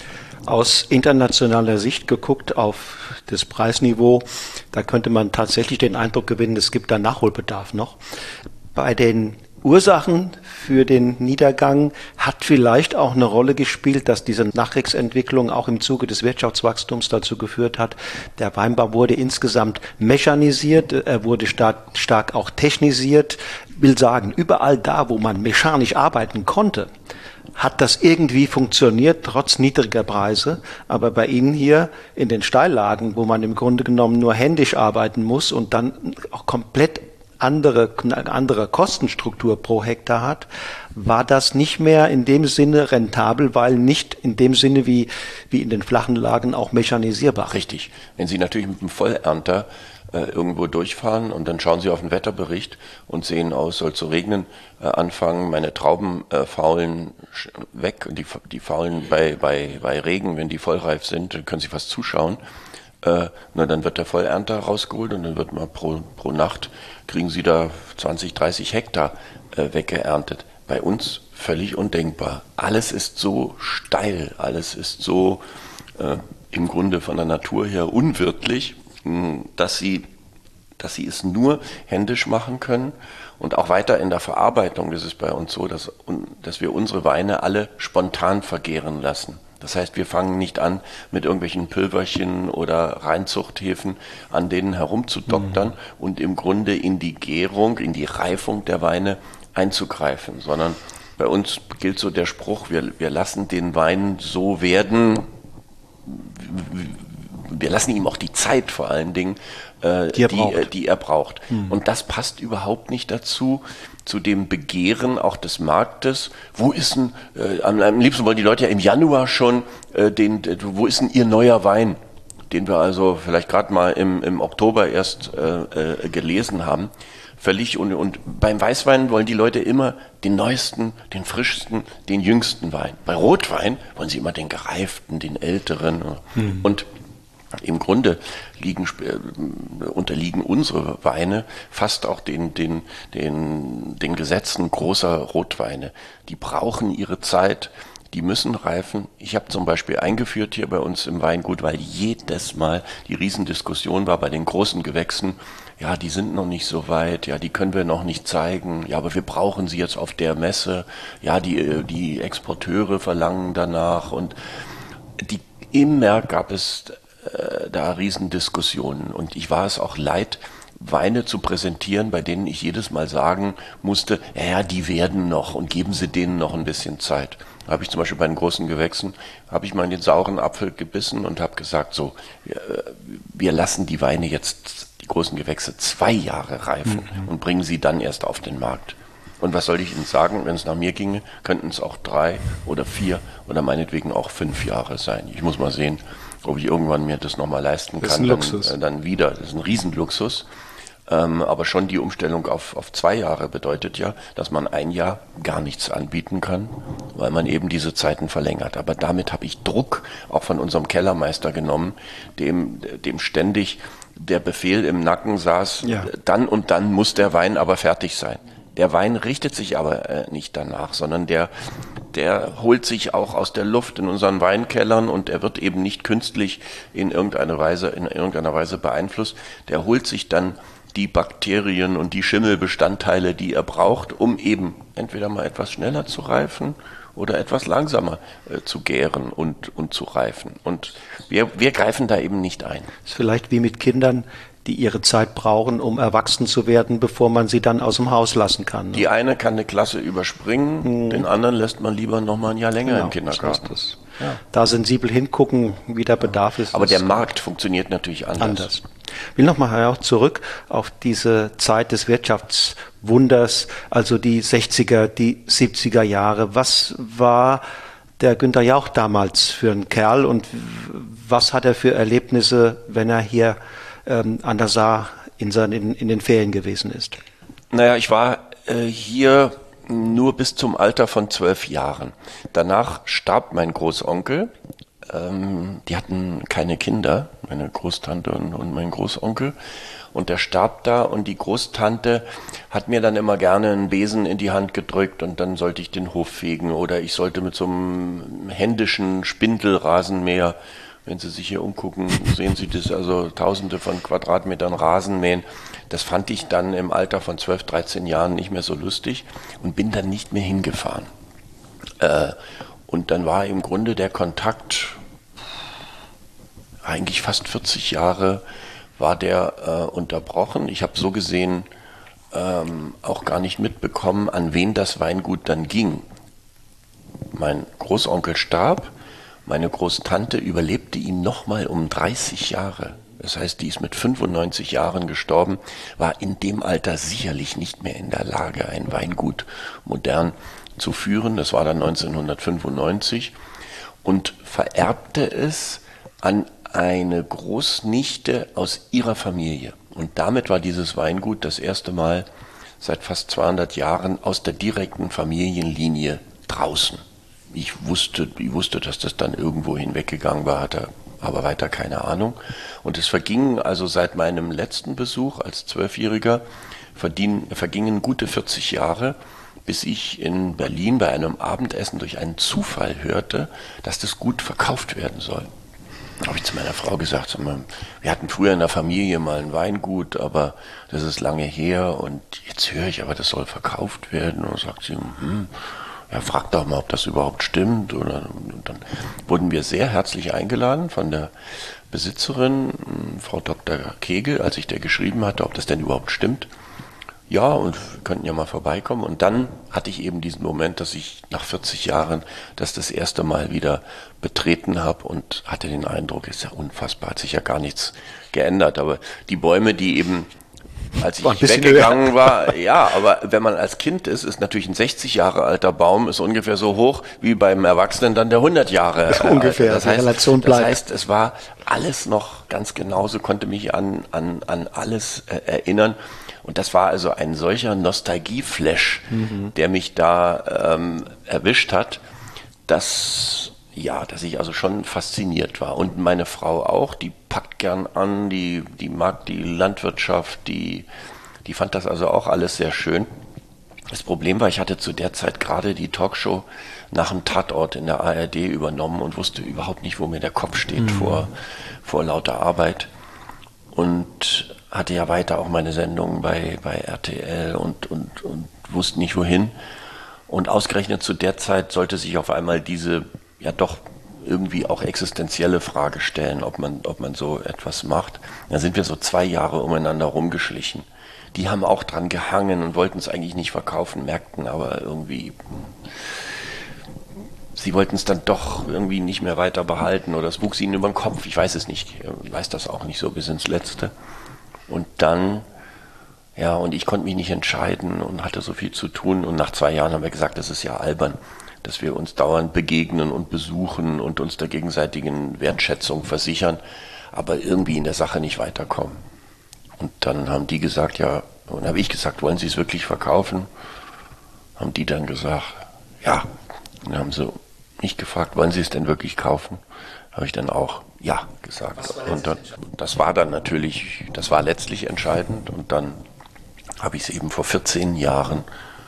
Aus internationaler Sicht geguckt auf das Preisniveau, da könnte man tatsächlich den Eindruck gewinnen, es gibt da Nachholbedarf noch. Bei den Ursachen für den Niedergang hat vielleicht auch eine Rolle gespielt, dass diese Nachkriegsentwicklung auch im Zuge des Wirtschaftswachstums dazu geführt hat. Der Weinbau wurde insgesamt mechanisiert, er wurde stark, stark auch technisiert. Ich will sagen, überall da, wo man mechanisch arbeiten konnte, hat das irgendwie funktioniert, trotz niedriger Preise. Aber bei Ihnen hier in den Steillagen, wo man im Grunde genommen nur händisch arbeiten muss und dann auch komplett andere, andere Kostenstruktur pro Hektar hat, war das nicht mehr in dem Sinne rentabel, weil nicht in dem Sinne wie, wie in den flachen Lagen auch mechanisierbar. Richtig. Wenn Sie natürlich mit einem Vollernter äh, irgendwo durchfahren und dann schauen Sie auf den Wetterbericht und sehen aus, soll zu regnen, äh, anfangen, meine Trauben äh, faulen weg und die, die faulen bei, bei, bei Regen, wenn die vollreif sind, können Sie fast zuschauen. Äh, na, dann wird der Vollernter rausgeholt und dann wird mal pro, pro Nacht, kriegen sie da zwanzig, dreißig Hektar äh, weggeerntet. Bei uns völlig undenkbar. Alles ist so steil, alles ist so äh, im Grunde von der Natur her unwirtlich, mh, dass sie, dass sie es nur händisch machen können. Und auch weiter in der Verarbeitung ist es bei uns so, dass, dass wir unsere Weine alle spontan vergären lassen. Das heißt, wir fangen nicht an, mit irgendwelchen Pülverchen oder Reinzuchthäfen an denen herumzudoktern mhm. und im Grunde in die Gärung, in die Reifung der Weine einzugreifen, sondern bei uns gilt so der Spruch, wir, wir lassen den Wein so werden, wir lassen ihm auch die Zeit vor allen Dingen, äh, die, er die, äh, die er braucht. Hm. Und das passt überhaupt nicht dazu, zu dem Begehren auch des Marktes. Wo ist denn, äh, am, am liebsten wollen die Leute ja im Januar schon, äh, den, äh, wo ist denn ihr neuer Wein, den wir also vielleicht gerade mal im, im Oktober erst äh, äh, gelesen haben. Völlig und, und beim Weißwein wollen die Leute immer den neuesten, den frischsten, den jüngsten Wein. Bei Rotwein wollen sie immer den gereiften, den älteren. Hm. Und im Grunde liegen, äh, unterliegen unsere Weine fast auch den, den, den, den Gesetzen großer Rotweine. Die brauchen ihre Zeit, die müssen reifen. Ich habe zum Beispiel eingeführt hier bei uns im Weingut, weil jedes Mal die Riesendiskussion war bei den großen Gewächsen, ja, die sind noch nicht so weit, ja, die können wir noch nicht zeigen, ja, aber wir brauchen sie jetzt auf der Messe, ja, die, die Exporteure verlangen danach und die, immer gab es äh, da Riesendiskussionen und ich war es auch leid, Weine zu präsentieren, bei denen ich jedes Mal sagen musste, ja, die werden noch und geben Sie denen noch ein bisschen Zeit. Da habe ich zum Beispiel bei den großen Gewächsen, habe ich mal in den sauren Apfel gebissen und habe gesagt, so, wir, wir lassen die Weine jetzt, die großen Gewächse, zwei Jahre reifen mhm. und bringen sie dann erst auf den Markt. Und was soll ich Ihnen sagen, wenn es nach mir ginge, könnten es auch drei oder vier oder meinetwegen auch fünf Jahre sein. Ich muss mal sehen, ob ich irgendwann mir das nochmal leisten kann. Das ist ein Luxus. Dann, dann wieder, das ist ein Riesenluxus. Ähm, aber schon die Umstellung auf, auf zwei Jahre bedeutet ja, dass man ein Jahr gar nichts anbieten kann, weil man eben diese Zeiten verlängert. Aber damit habe ich Druck auch von unserem Kellermeister genommen, dem, dem ständig der Befehl im Nacken saß, ja. Dann und dann muss der Wein aber fertig sein. Der Wein richtet sich aber äh, nicht danach, sondern der, der holt sich auch aus der Luft in unseren Weinkellern und er wird eben nicht künstlich in irgendeiner Weise, in irgendeiner Weise beeinflusst. Der holt sich dann die Bakterien und die Schimmelbestandteile, die er braucht, um eben entweder mal etwas schneller zu reifen oder etwas langsamer äh, zu gären und, und zu reifen. Und wir, wir greifen da eben nicht ein. Das ist vielleicht wie mit Kindern, die ihre Zeit brauchen, um erwachsen zu werden, bevor man sie dann aus dem Haus lassen kann. Ne? Die eine kann eine Klasse überspringen, hm. den anderen lässt man lieber noch mal ein Jahr länger genau, im Kindergarten. Das ja. Da sensibel hingucken, wie der Bedarf ist. Aber der Markt funktioniert natürlich anders. anders. Ich will nochmal auch zurück auf diese Zeit des Wirtschaftswunders, also die sechziger, die siebziger Jahre. Was war der Günther Jauch damals für ein Kerl und was hat er für Erlebnisse, wenn er hier ähm, an der Saar in, seinen, in den Ferien gewesen ist? Naja, ich war äh, hier nur bis zum Alter von zwölf Jahren. Danach starb mein Großonkel. Ähm, die hatten keine Kinder, meine Großtante und, und mein Großonkel. Und der starb da und die Großtante hat mir dann immer gerne einen Besen in die Hand gedrückt und dann sollte ich den Hof fegen oder ich sollte mit so einem händischen Spindelrasenmäher, wenn Sie sich hier umgucken, sehen Sie das, also tausende von Quadratmetern Rasen mähen. Das fand ich dann im Alter von zwölf, dreizehn Jahren nicht mehr so lustig und bin dann nicht mehr hingefahren. Äh, und dann war im Grunde der Kontakt, eigentlich fast vierzig Jahre war der äh, unterbrochen. Ich habe so gesehen ähm, auch gar nicht mitbekommen, an wen das Weingut dann ging. Mein Großonkel starb, meine Großtante überlebte ihn nochmal um dreißig Jahre. Das heißt, die ist mit fünfundneunzig Jahren gestorben, war in dem Alter sicherlich nicht mehr in der Lage, ein Weingut modern zu führen. Das war dann neunzehnhundertfünfundneunzig und vererbte es an eine Großnichte aus ihrer Familie. Und damit war dieses Weingut das erste Mal seit fast zweihundert Jahren aus der direkten Familienlinie draußen. Ich wusste, ich wusste, dass das dann irgendwo hinweggegangen war, hat er aber weiter keine Ahnung. Und es vergingen also seit meinem letzten Besuch als Zwölfjähriger, vergingen gute vierzig Jahre, bis ich in Berlin bei einem Abendessen durch einen Zufall hörte, dass das Gut verkauft werden soll. Da habe ich zu meiner Frau gesagt, wir hatten früher in der Familie mal ein Weingut, aber das ist lange her und jetzt höre ich aber, das soll verkauft werden. Und sagt sie, hm, ja, frag doch mal, ob das überhaupt stimmt. Oder, und dann wurden wir sehr herzlich eingeladen von der Besitzerin, Frau Doktor Kegel, als ich der geschrieben hatte, ob das denn überhaupt stimmt. Ja, und wir könnten ja mal vorbeikommen. Und dann hatte ich eben diesen Moment, dass ich nach vierzig Jahren das das erste Mal wieder betreten habe und hatte den Eindruck, ist ja unfassbar, hat sich ja gar nichts geändert. Aber die Bäume, die eben, als ich weggegangen höher. war, ja, aber wenn man als Kind ist, ist natürlich ein sechzig Jahre alter Baum ist ungefähr so hoch wie beim Erwachsenen dann der hundert Jahre alt. Ungefähr, das die heißt, Relation bleibt. Das heißt, es war alles noch ganz genauso, konnte mich an, an, an alles äh, erinnern. Und das war also ein solcher Nostalgie-Flash, mhm. der mich da ähm, erwischt hat, dass, ja, dass ich also schon fasziniert war. Und meine Frau auch, die packt gern an, die, die mag die Landwirtschaft, die, die fand das also auch alles sehr schön. Das Problem war, ich hatte zu der Zeit gerade die Talkshow nach dem Tatort in der A R D übernommen und wusste überhaupt nicht, wo mir der Kopf steht mhm. vor, vor lauter Arbeit. Und hatte ja weiter auch meine Sendungen bei, bei R T L und, und, und wusste nicht wohin. Und ausgerechnet zu der Zeit sollte sich auf einmal diese ja doch irgendwie auch existenzielle Frage stellen, ob man, ob man so etwas macht. Da sind wir so zwei Jahre umeinander rumgeschlichen. Die haben auch dran gehangen und wollten es eigentlich nicht verkaufen, merkten aber irgendwie, sie wollten es dann doch irgendwie nicht mehr weiter behalten oder es wuchs ihnen über den Kopf. Ich weiß es nicht, ich weiß das auch nicht so bis ins Letzte. Und dann, ja, und ich konnte mich nicht entscheiden und hatte so viel zu tun. Und nach zwei Jahren haben wir gesagt, das ist ja albern, dass wir uns dauernd begegnen und besuchen und uns der gegenseitigen Wertschätzung versichern, aber irgendwie in der Sache nicht weiterkommen. Und dann haben die gesagt, ja, und habe ich gesagt, wollen Sie es wirklich verkaufen? Haben die dann gesagt, ja. Und dann haben sie mich gefragt, wollen Sie es denn wirklich kaufen? Habe ich dann auch ja gesagt. Und dann, das war dann natürlich, das war letztlich entscheidend. Und dann habe ich es eben vor vierzehn Jahren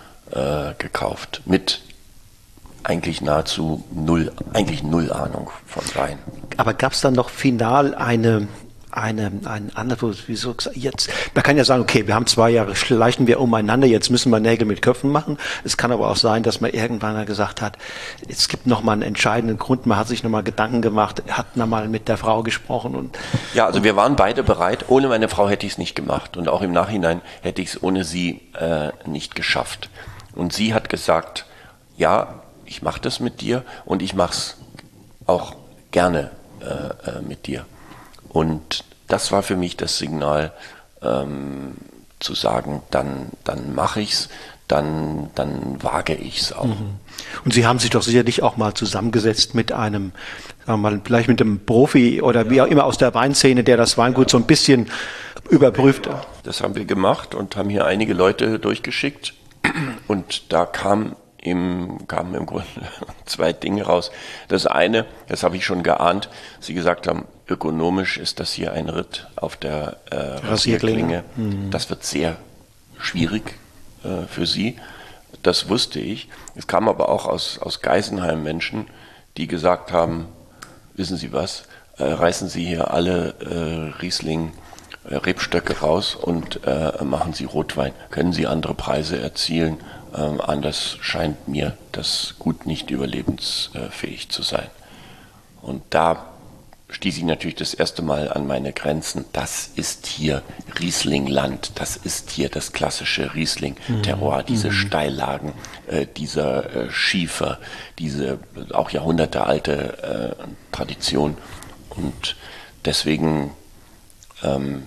äh, gekauft. Mit eigentlich nahezu null, eigentlich null Ahnung von Wein. Aber gab es dann noch final eine, eine, ein anderes, wieso jetzt, man kann ja sagen, okay, wir haben zwei Jahre, schleichen wir umeinander, jetzt müssen wir Nägel mit Köpfen machen. Es kann aber auch sein, dass man irgendwann gesagt hat, es gibt nochmal einen entscheidenden Grund, man hat sich nochmal Gedanken gemacht, hat nochmal mit der Frau gesprochen und. Ja, also wir waren beide bereit, ohne meine Frau hätte ich es nicht gemacht und auch im Nachhinein hätte ich es ohne sie äh, nicht geschafft. Und sie hat gesagt, ja, ich mache das mit dir und ich mache es auch gerne äh, äh, mit dir. Und das war für mich das Signal, ähm, zu sagen, dann, dann mache ich's, dann, dann wage ich's auch. Mhm. Und Sie haben sich doch sicherlich auch mal zusammengesetzt mit einem, sagen wir mal, vielleicht mit einem Profi oder wie auch immer aus der Weinszene, der das Weingut so ein bisschen überprüft. Das haben wir gemacht und haben hier einige Leute durchgeschickt und da kam Im, kamen im Grunde zwei Dinge raus. Das eine, das habe ich schon geahnt, Sie gesagt haben, ökonomisch ist das hier ein Ritt auf der äh, Rasierklinge. Mhm. Das wird sehr schwierig äh, für Sie. Das wusste ich. Es kam aber auch aus, aus Geisenheim Menschen, die gesagt haben, wissen Sie was, äh, reißen Sie hier alle äh, Riesling äh, Rebstöcke raus und äh, machen Sie Rotwein. Können Sie andere Preise erzielen? Ähm, anders scheint mir das Gut nicht überlebensfähig zu sein. Und da stieß ich natürlich das erste Mal an meine Grenzen. Das ist hier Rieslingland, das ist hier das klassische Riesling-Terroir, diese mhm. Steillagen, äh, dieser äh, Schiefer, diese auch jahrhundertealte äh, Tradition. Und deswegen ähm,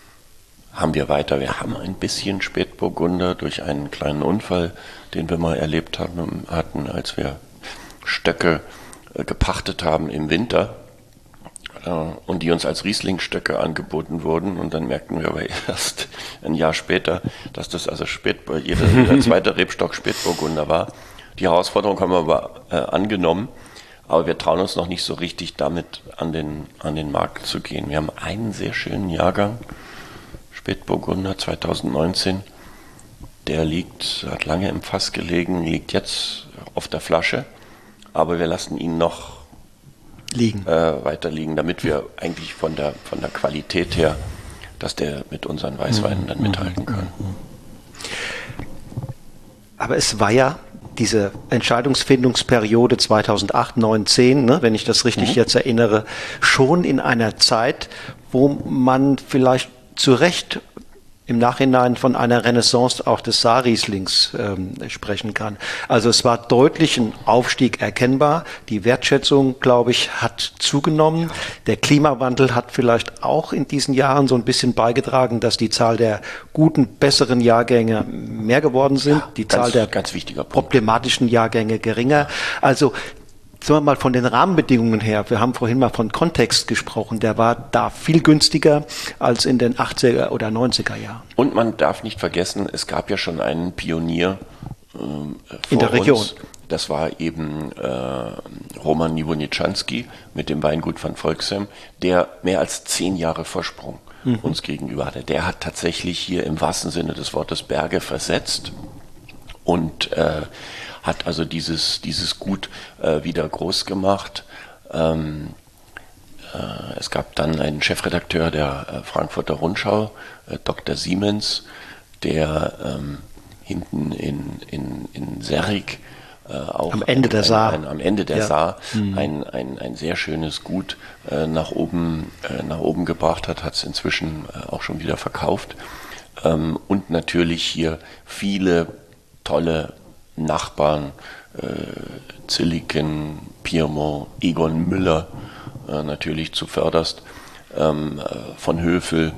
haben wir weiter, wir haben ein bisschen Spätburgunder durch einen kleinen Unfall, den wir mal erlebt haben, hatten, als wir Stöcke äh, gepachtet haben im Winter äh, und die uns als Rieslingstöcke angeboten wurden und dann merkten wir aber erst ein Jahr später, dass das also Spätbur- jeder, jeder zweite Rebstock Spätburgunder war. Die Herausforderung haben wir aber äh, angenommen, aber wir trauen uns noch nicht so richtig damit an den, an den Markt zu gehen. Wir haben einen sehr schönen Jahrgang, Spätburgunder zweitausendneunzehn, der liegt, hat lange im Fass gelegen, liegt jetzt auf der Flasche, aber wir lassen ihn noch liegen. Äh, weiter liegen, damit wir eigentlich von der, von der Qualität her, dass der mit unseren Weißweinen dann mithalten kann. Aber es war ja diese Entscheidungsfindungsperiode zweitausendacht, neun, zehn, ne, wenn ich das richtig mhm. jetzt erinnere, schon in einer Zeit, wo man vielleicht zu Recht im Nachhinein von einer Renaissance auch des Saarrieslings ähm, sprechen kann. Also es war deutlich ein Aufstieg erkennbar. Die Wertschätzung, glaube ich, hat zugenommen. Der Klimawandel hat vielleicht auch in diesen Jahren so ein bisschen beigetragen, dass die Zahl der guten, besseren Jahrgänge mehr geworden sind, ja, die ganz, Zahl der ganz wichtiger Punkt. problematischen Jahrgänge geringer. Also sagen wir mal von den Rahmenbedingungen her, wir haben vorhin mal von Kontext gesprochen, der war da viel günstiger als in den achtziger oder neunziger Jahren. Und man darf nicht vergessen, es gab ja schon einen Pionier ähm, vor in der Region. Uns. Das war eben äh, Roman Niewoniczanski mit dem Weingut von Volksem, der mehr als zehn Jahre Vorsprung mhm. uns gegenüber hatte. Der hat tatsächlich hier im wahrsten Sinne des Wortes Berge versetzt und äh, hat also dieses, dieses Gut äh, wieder groß gemacht. Ähm, äh, es gab dann einen Chefredakteur der äh, Frankfurter Rundschau, äh, Doktor Siemens, der ähm, hinten in, in, in Serrig äh, auch am Ende ein, der Saar, ein, ein, am Ende der ja. Saar mhm. ein, ein, ein sehr schönes Gut äh, nach oben, äh, nach oben gebracht hat, hat es inzwischen äh, auch schon wieder verkauft. Ähm, und natürlich hier viele tolle Nachbarn, äh, Zilliken, Piemont, Egon Müller äh, natürlich zuvörderst, ähm, äh, von Höfel,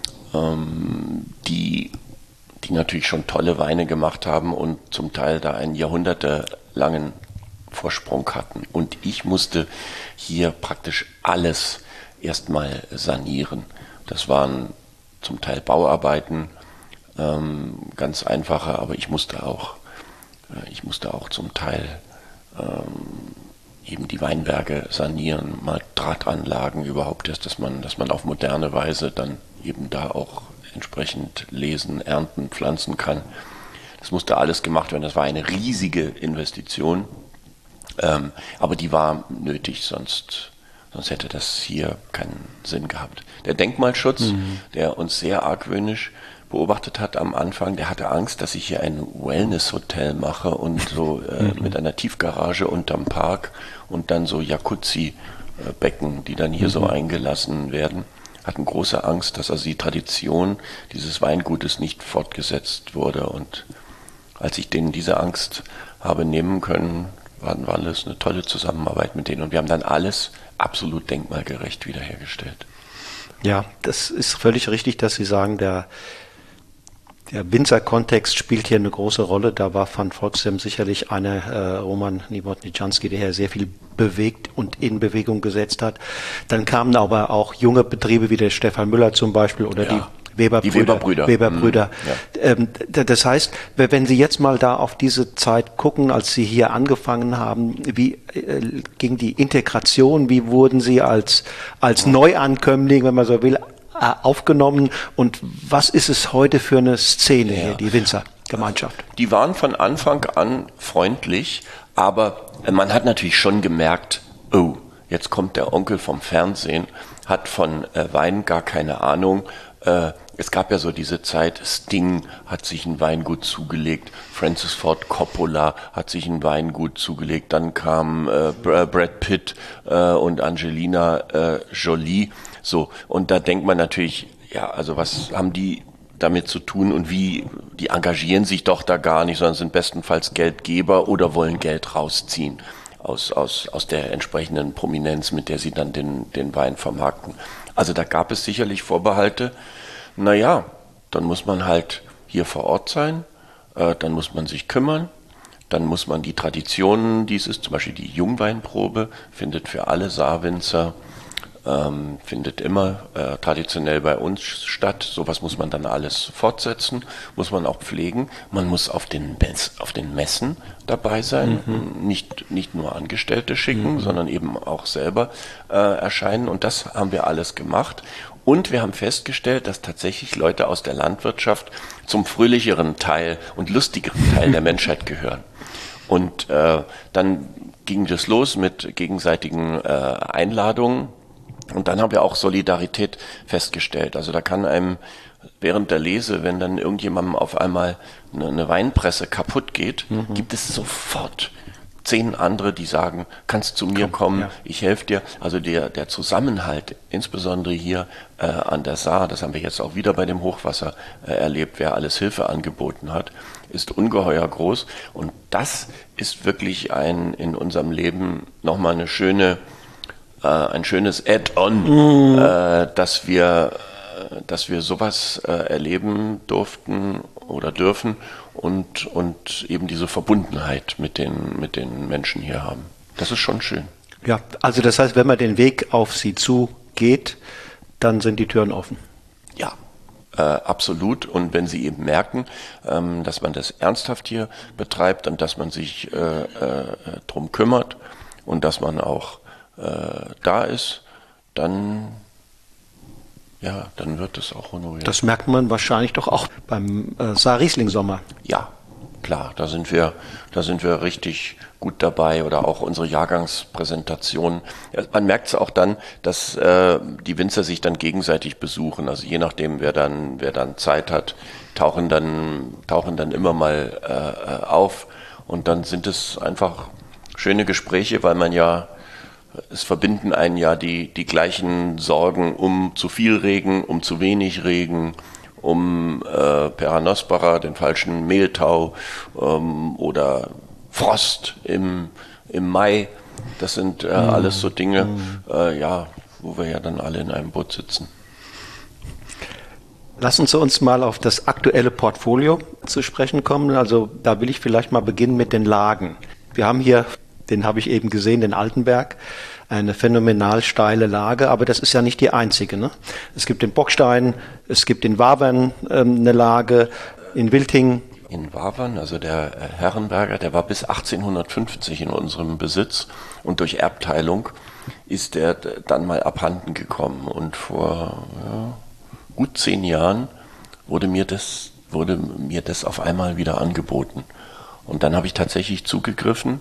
ähm, die, die natürlich schon tolle Weine gemacht haben und zum Teil da einen jahrhundertelangen Vorsprung hatten. Und ich musste hier praktisch alles erstmal sanieren. Das waren zum Teil Bauarbeiten, ähm, ganz einfache, aber ich musste auch Ich musste auch zum Teil ähm, eben die Weinberge sanieren, mal Drahtanlagen überhaupt erst, dass man, dass man auf moderne Weise dann eben da auch entsprechend lesen, ernten, pflanzen kann. Das musste alles gemacht werden. Das war eine riesige Investition, ähm, aber die war nötig, sonst, sonst hätte das hier keinen Sinn gehabt. Der Denkmalschutz, mhm. der uns sehr argwöhnisch beobachtet hat am Anfang, der hatte Angst, dass ich hier ein Wellness-Hotel mache und so äh, mit einer Tiefgarage unterm Park und dann so Jacuzzi-Becken, die dann hier mhm. so eingelassen werden. Hatten große Angst, dass also die Tradition dieses Weingutes nicht fortgesetzt wurde. Und als ich denen diese Angst habe nehmen können, war, war alles eine tolle Zusammenarbeit mit denen. Und wir haben dann alles absolut denkmalgerecht wiederhergestellt. Ja, das ist völlig richtig, dass Sie sagen, der Der Winzer-Kontext spielt hier eine große Rolle. Da war Van Volksem sicherlich einer, äh, Roman Niewoniczanski, der hier sehr viel bewegt und in Bewegung gesetzt hat. Dann kamen aber auch junge Betriebe wie der Stefan Müller zum Beispiel oder ja, die Weber-Brüder. Die Weber-Brüder. Weber-Brüder. Mhm, ja. ähm, das heißt, wenn Sie jetzt mal da auf diese Zeit gucken, als Sie hier angefangen haben, wie äh, ging die Integration, wie wurden Sie als, als Neuankömmling, wenn man so will, aufgenommen und was ist es heute für eine Szene ja. hier, die Winzergemeinschaft? Die waren von Anfang an freundlich, aber man hat natürlich schon gemerkt, oh, jetzt kommt der Onkel vom Fernsehen, hat von äh, Wein gar keine Ahnung. Äh, es gab ja so diese Zeit, Sting hat sich ein Weingut zugelegt, Francis Ford Coppola hat sich ein Weingut zugelegt, dann kam äh, Brad Pitt äh, und Angelina äh, Jolie. So, und da denkt man natürlich, ja, also was haben die damit zu tun und wie, die engagieren sich doch da gar nicht, sondern sind bestenfalls Geldgeber oder wollen Geld rausziehen aus, aus, aus der entsprechenden Prominenz, mit der sie dann den, den Wein vermarkten. Also da gab es sicherlich Vorbehalte. Naja, dann muss man halt hier vor Ort sein, äh, dann muss man sich kümmern, dann muss man die Traditionen dieses, zum Beispiel die Jungweinprobe, findet für alle Saarwinzer ähm, findet immer äh, traditionell bei uns statt. Sowas muss man dann alles fortsetzen, muss man auch pflegen. Man muss auf den, Mess, auf den Messen dabei sein, mhm. nicht, nicht nur Angestellte schicken, mhm. sondern eben auch selber äh, erscheinen. Und das haben wir alles gemacht. Und wir haben festgestellt, dass tatsächlich Leute aus der Landwirtschaft zum fröhlicheren Teil und lustigeren Teil der Menschheit gehören. Und äh, dann ging das los mit gegenseitigen äh, Einladungen. Und dann haben wir auch Solidarität festgestellt. Also da kann einem während der Lese, wenn dann irgendjemandem auf einmal eine, eine Weinpresse kaputt geht, mhm. gibt es sofort zehn andere, die sagen, kannst zu mir Komm, kommen, ja. ich helfe dir. Also der, der Zusammenhalt, insbesondere hier äh, an der Saar, das haben wir jetzt auch wieder bei dem Hochwasser äh, erlebt, wer alles Hilfe angeboten hat, ist ungeheuer groß. Und das ist wirklich ein in unserem Leben nochmal eine schöne, äh, ein schönes Add-on, mm. äh, dass wir, äh, dass wir sowas äh, erleben durften oder dürfen. Und, und eben diese Verbundenheit mit den, mit den Menschen hier haben. Das ist schon schön. Ja, also das heißt, wenn man den Weg auf sie zugeht, dann sind die Türen offen. Ja, äh, absolut. Und wenn sie eben merken, ähm, dass man das ernsthaft hier betreibt und dass man sich äh, äh, drum kümmert und dass man auch äh, da ist, dann... Ja, dann wird es auch honoriert. Das merkt man wahrscheinlich doch auch beim äh, Saar-Riesling-Sommer. Ja, klar, da sind wir, da sind wir richtig gut dabei oder auch unsere Jahrgangspräsentation. Ja, man merkt es auch dann, dass äh, die Winzer sich dann gegenseitig besuchen. Also je nachdem, wer dann, wer dann Zeit hat, tauchen dann, tauchen dann immer mal äh, auf. Und dann sind es einfach schöne Gespräche, weil man ja Es verbinden einen ja die, die gleichen Sorgen um zu viel Regen, um zu wenig Regen, um äh, Peronospora, den falschen Mehltau ähm, oder Frost im, im Mai. Das sind äh, mm. alles so Dinge, mm. äh, ja, wo wir ja dann alle in einem Boot sitzen. Lassen Sie uns mal auf das aktuelle Portfolio zu sprechen kommen. Also da will ich vielleicht mal beginnen mit den Lagen. Wir haben hier, den habe ich eben gesehen, den Altenberg, eine phänomenal steile Lage, aber das ist ja nicht die einzige. Ne? Es gibt den Bockstein, es gibt in Wavern ähm, eine Lage, in Wilting. In Wavern, also der Herrenberger, der war bis achtzehnhundertfünfzig in unserem Besitz und durch Erbteilung ist der dann mal abhanden gekommen. Und vor ja, gut zehn Jahren wurde mir das, wurde mir das auf einmal wieder angeboten. Und dann habe ich tatsächlich zugegriffen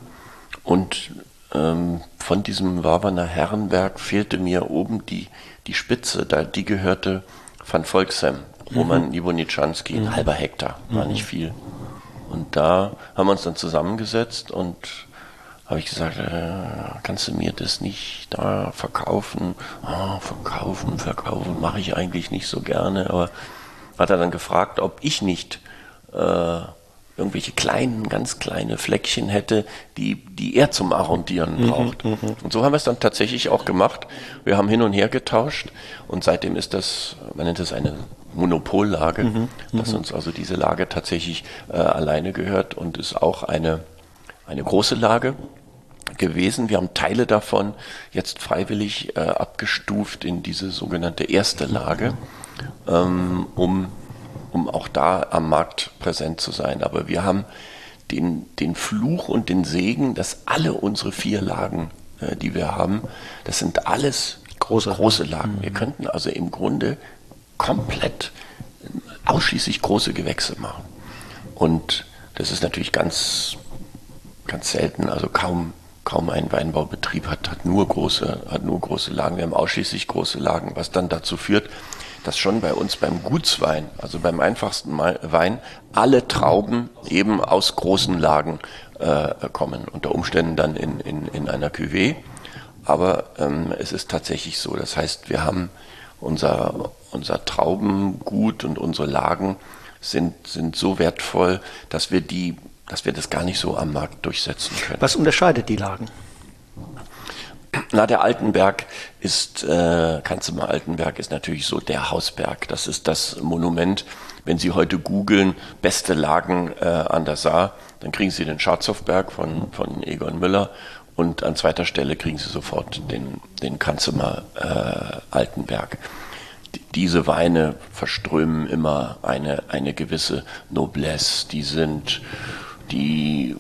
und ähm, von diesem Waverner Herrenberg fehlte mir oben die, die Spitze, da, die gehörte Van Volksem, Roman mhm. Iwoniczanski, ein mhm. halber Hektar, war mhm. nicht viel. Und da haben wir uns dann zusammengesetzt und habe ich gesagt, äh, kannst du mir das nicht da verkaufen? Oh, verkaufen, verkaufen, mache ich eigentlich nicht so gerne, aber hat er dann gefragt, ob ich nicht äh, irgendwelche kleinen, ganz kleine Fleckchen hätte, die, die er zum Arrondieren braucht. Mhm, und so haben wir es dann tatsächlich auch gemacht. Wir haben hin und her getauscht und seitdem ist das, man nennt es eine Monopollage, mhm, dass uns also diese Lage tatsächlich äh, alleine gehört und ist auch eine, eine große Lage gewesen. Wir haben Teile davon jetzt freiwillig äh, abgestuft in diese sogenannte erste Lage, ähm, um um auch da am Markt präsent zu sein. Aber wir haben den, den Fluch und den Segen, dass alle unsere vier Lagen, äh, die wir haben, das sind alles große, große Lagen. Mhm. Wir könnten also im Grunde komplett ausschließlich große Gewächse machen. Und das ist natürlich ganz, ganz selten, also kaum, kaum ein Weinbaubetrieb hat, hat, nur große, hat nur große Lagen. Wir haben ausschließlich große Lagen, was dann dazu führt, dass schon bei uns beim Gutswein, also beim einfachsten Wein, alle Trauben eben aus großen Lagen äh, kommen. Unter Umständen dann in, in, in einer Cuvée. Aber ähm, es ist tatsächlich so. Das heißt, wir haben unser, unser Traubengut und unsere Lagen sind, sind so wertvoll, dass wir die, dass wir das gar nicht so am Markt durchsetzen können. Was unterscheidet die Lagen? Na, der Altenberg ist, äh, Kanzemer Altenberg ist natürlich so der Hausberg. Das ist das Monument. Wenn Sie heute googeln, beste Lagen äh, an der Saar, dann kriegen Sie den Scharzhofberg von, von Egon Müller und an zweiter Stelle kriegen Sie sofort den, den Kanzemer äh, Altenberg. D- diese Weine verströmen immer eine, eine gewisse Noblesse. Die sind, die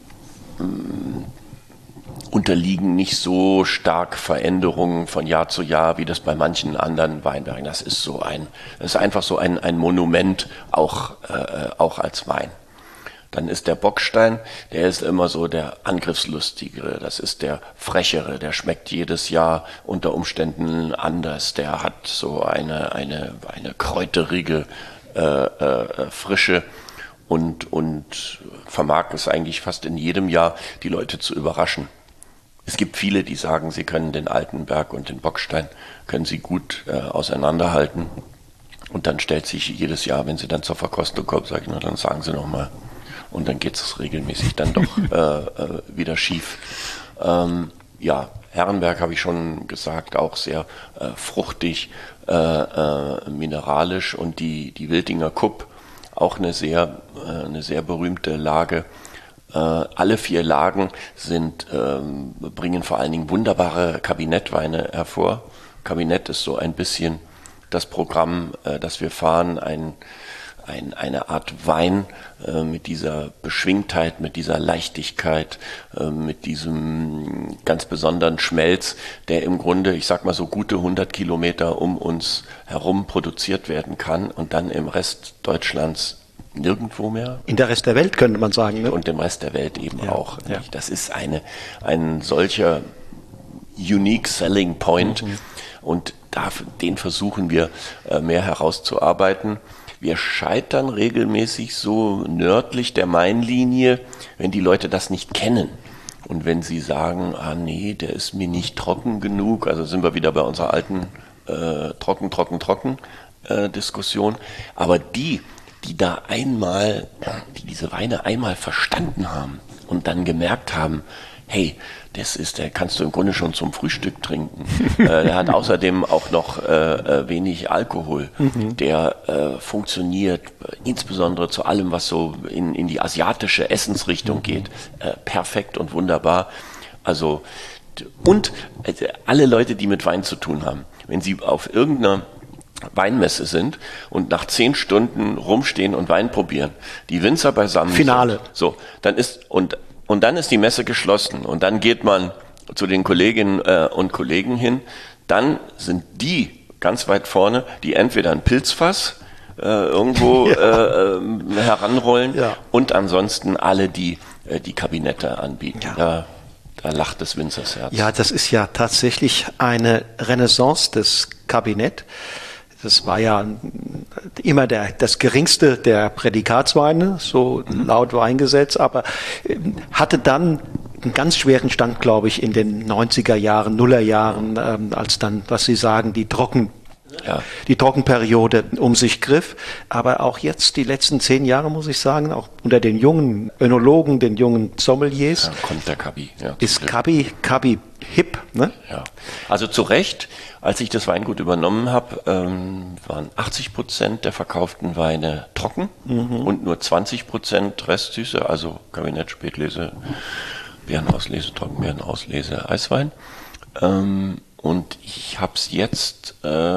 mh, unterliegen nicht so stark Veränderungen von Jahr zu Jahr, wie das bei manchen anderen Weinbergen. Das ist so ein, das ist einfach so ein, ein Monument, auch, äh, auch als Wein. Dann ist der Bockstein, der ist immer so der Angriffslustigere, das ist der Frechere, der schmeckt jedes Jahr unter Umständen anders, der hat so eine, eine, eine kräuterige äh, äh, Frische und, und vermag es eigentlich fast in jedem Jahr, die Leute zu überraschen. Es gibt viele, die sagen, sie können den Altenberg und den Bockstein, können sie gut äh, auseinanderhalten. Und dann stellt sich jedes Jahr, wenn sie dann zur Verkostung kommen, sage ich, na, dann sagen sie nochmal. Und dann geht es regelmäßig dann doch äh, äh, wieder schief. Ähm, ja, Herrenberg habe ich schon gesagt, auch sehr äh, fruchtig, äh, äh, mineralisch. Und die, die Wildinger Kupp, auch eine sehr, äh, eine sehr berühmte Lage. Äh, alle vier Lagen sind, ähm, bringen vor allen Dingen wunderbare Kabinettweine hervor. Kabinett ist so ein bisschen das Programm, äh, das wir fahren, ein Ein, eine Art Wein äh, mit dieser Beschwingtheit, mit dieser Leichtigkeit, äh, mit diesem ganz besonderen Schmelz, der im Grunde, ich sag mal so gute hundert Kilometer um uns herum produziert werden kann und dann im Rest Deutschlands nirgendwo mehr. In der Rest der Welt könnte man sagen. Ne? Und im Rest der Welt eben ja, auch. Ja. Das ist eine, ein solcher unique selling point mhm. und da, den versuchen wir äh, mehr herauszuarbeiten. Wir scheitern regelmäßig so nördlich der Mainlinie, wenn die Leute das nicht kennen. Und wenn sie sagen, ah nee, der ist mir nicht trocken genug, also sind wir wieder bei unserer alten äh, trocken, trocken, trocken äh, Diskussion. Aber die, die da einmal, die diese Weine einmal verstanden haben und dann gemerkt haben, hey, das ist, der kannst du im Grunde schon zum Frühstück trinken. äh, der hat außerdem auch noch äh, wenig Alkohol. Mhm. Der äh, funktioniert äh, insbesondere zu allem, was so in, in die asiatische Essensrichtung mhm. geht, äh, perfekt und wunderbar. Also und äh, alle Leute, die mit Wein zu tun haben, wenn sie auf irgendeiner Weinmesse sind und nach zehn Stunden rumstehen und Wein probieren, die Winzer beisammen Finale. sind, so, dann ist und Und dann ist die Messe geschlossen und dann geht man zu den Kolleginnen äh, und Kollegen hin. Dann sind die ganz weit vorne, die entweder ein Pilzfass äh, irgendwo ja. äh, äh, heranrollen ja. und ansonsten alle, die äh, die Kabinette anbieten. Ja. Da, da lacht des Winzers Herz. Ja, das ist ja tatsächlich eine Renaissance des Kabinett. Das war ja immer der, das geringste der Prädikatsweine, so mhm. laut Weingesetz, aber hatte dann einen ganz schweren Stand, glaube ich, in den neunziger Jahren, Nuller Jahren, ähm, als dann, was Sie sagen, die Trocken, ja. die Trockenperiode um sich griff. Aber auch jetzt, die letzten zehn Jahre, muss ich sagen, auch unter den jungen Önologen, den jungen Sommeliers, ja, kommt der Kabi. Ja, ist Kabi, Kabi hip. Ne? Ja. Also zu Recht, als ich das Weingut übernommen habe, ähm, waren achtzig Prozent der verkauften Weine trocken mhm. und nur zwanzig Prozent Restsüße, also Kabinett, Spätlese, Beerenauslese, Trockenbeerenauslese, Eiswein. Ähm, und ich habe es jetzt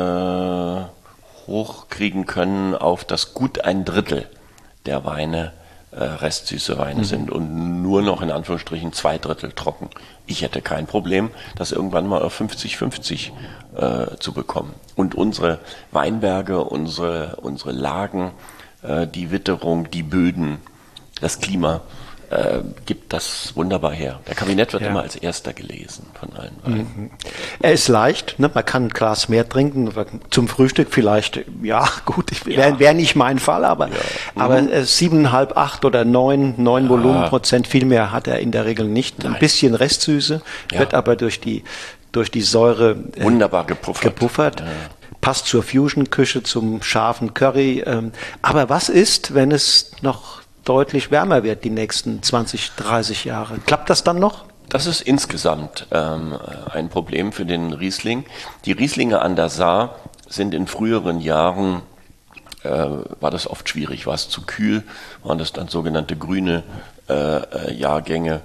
äh, hochkriegen können auf das gut ein Drittel der Weine äh, restsüße Weine mhm. sind und nur noch in Anführungsstrichen zwei Drittel trocken. Ich hätte kein Problem, das irgendwann mal auf fünfzig fünfzig äh, zu bekommen. Und unsere Weinberge, unsere, unsere Lagen, äh, die Witterung, die Böden, das Klima, äh, gibt das wunderbar her. Der Kabinett wird ja. immer als erster gelesen von allen Weinen. Mhm. Er ist leicht, ne? Man kann ein Glas mehr trinken, zum Frühstück vielleicht, ja gut, ja. wäre wär nicht mein Fall, aber, ja. mhm. aber äh, siebeneinhalb, acht oder neun, neun ja. Volumenprozent, viel mehr hat er in der Regel nicht. Nein. Ein bisschen Restsüße, ja. wird aber durch die, durch die Säure äh, wunderbar gepuffert. gepuffert. Ja. Passt zur Fusion-Küche, zum scharfen Curry. Ähm, aber was ist, wenn es noch deutlich wärmer wird die nächsten zwanzig, dreißig Jahre? Klappt das dann noch? Das ist insgesamt ähm, ein Problem für den Riesling. Die Rieslinge an der Saar sind in früheren Jahren, äh, war das oft schwierig, war es zu kühl, waren das dann sogenannte grüne äh, Jahrgänge.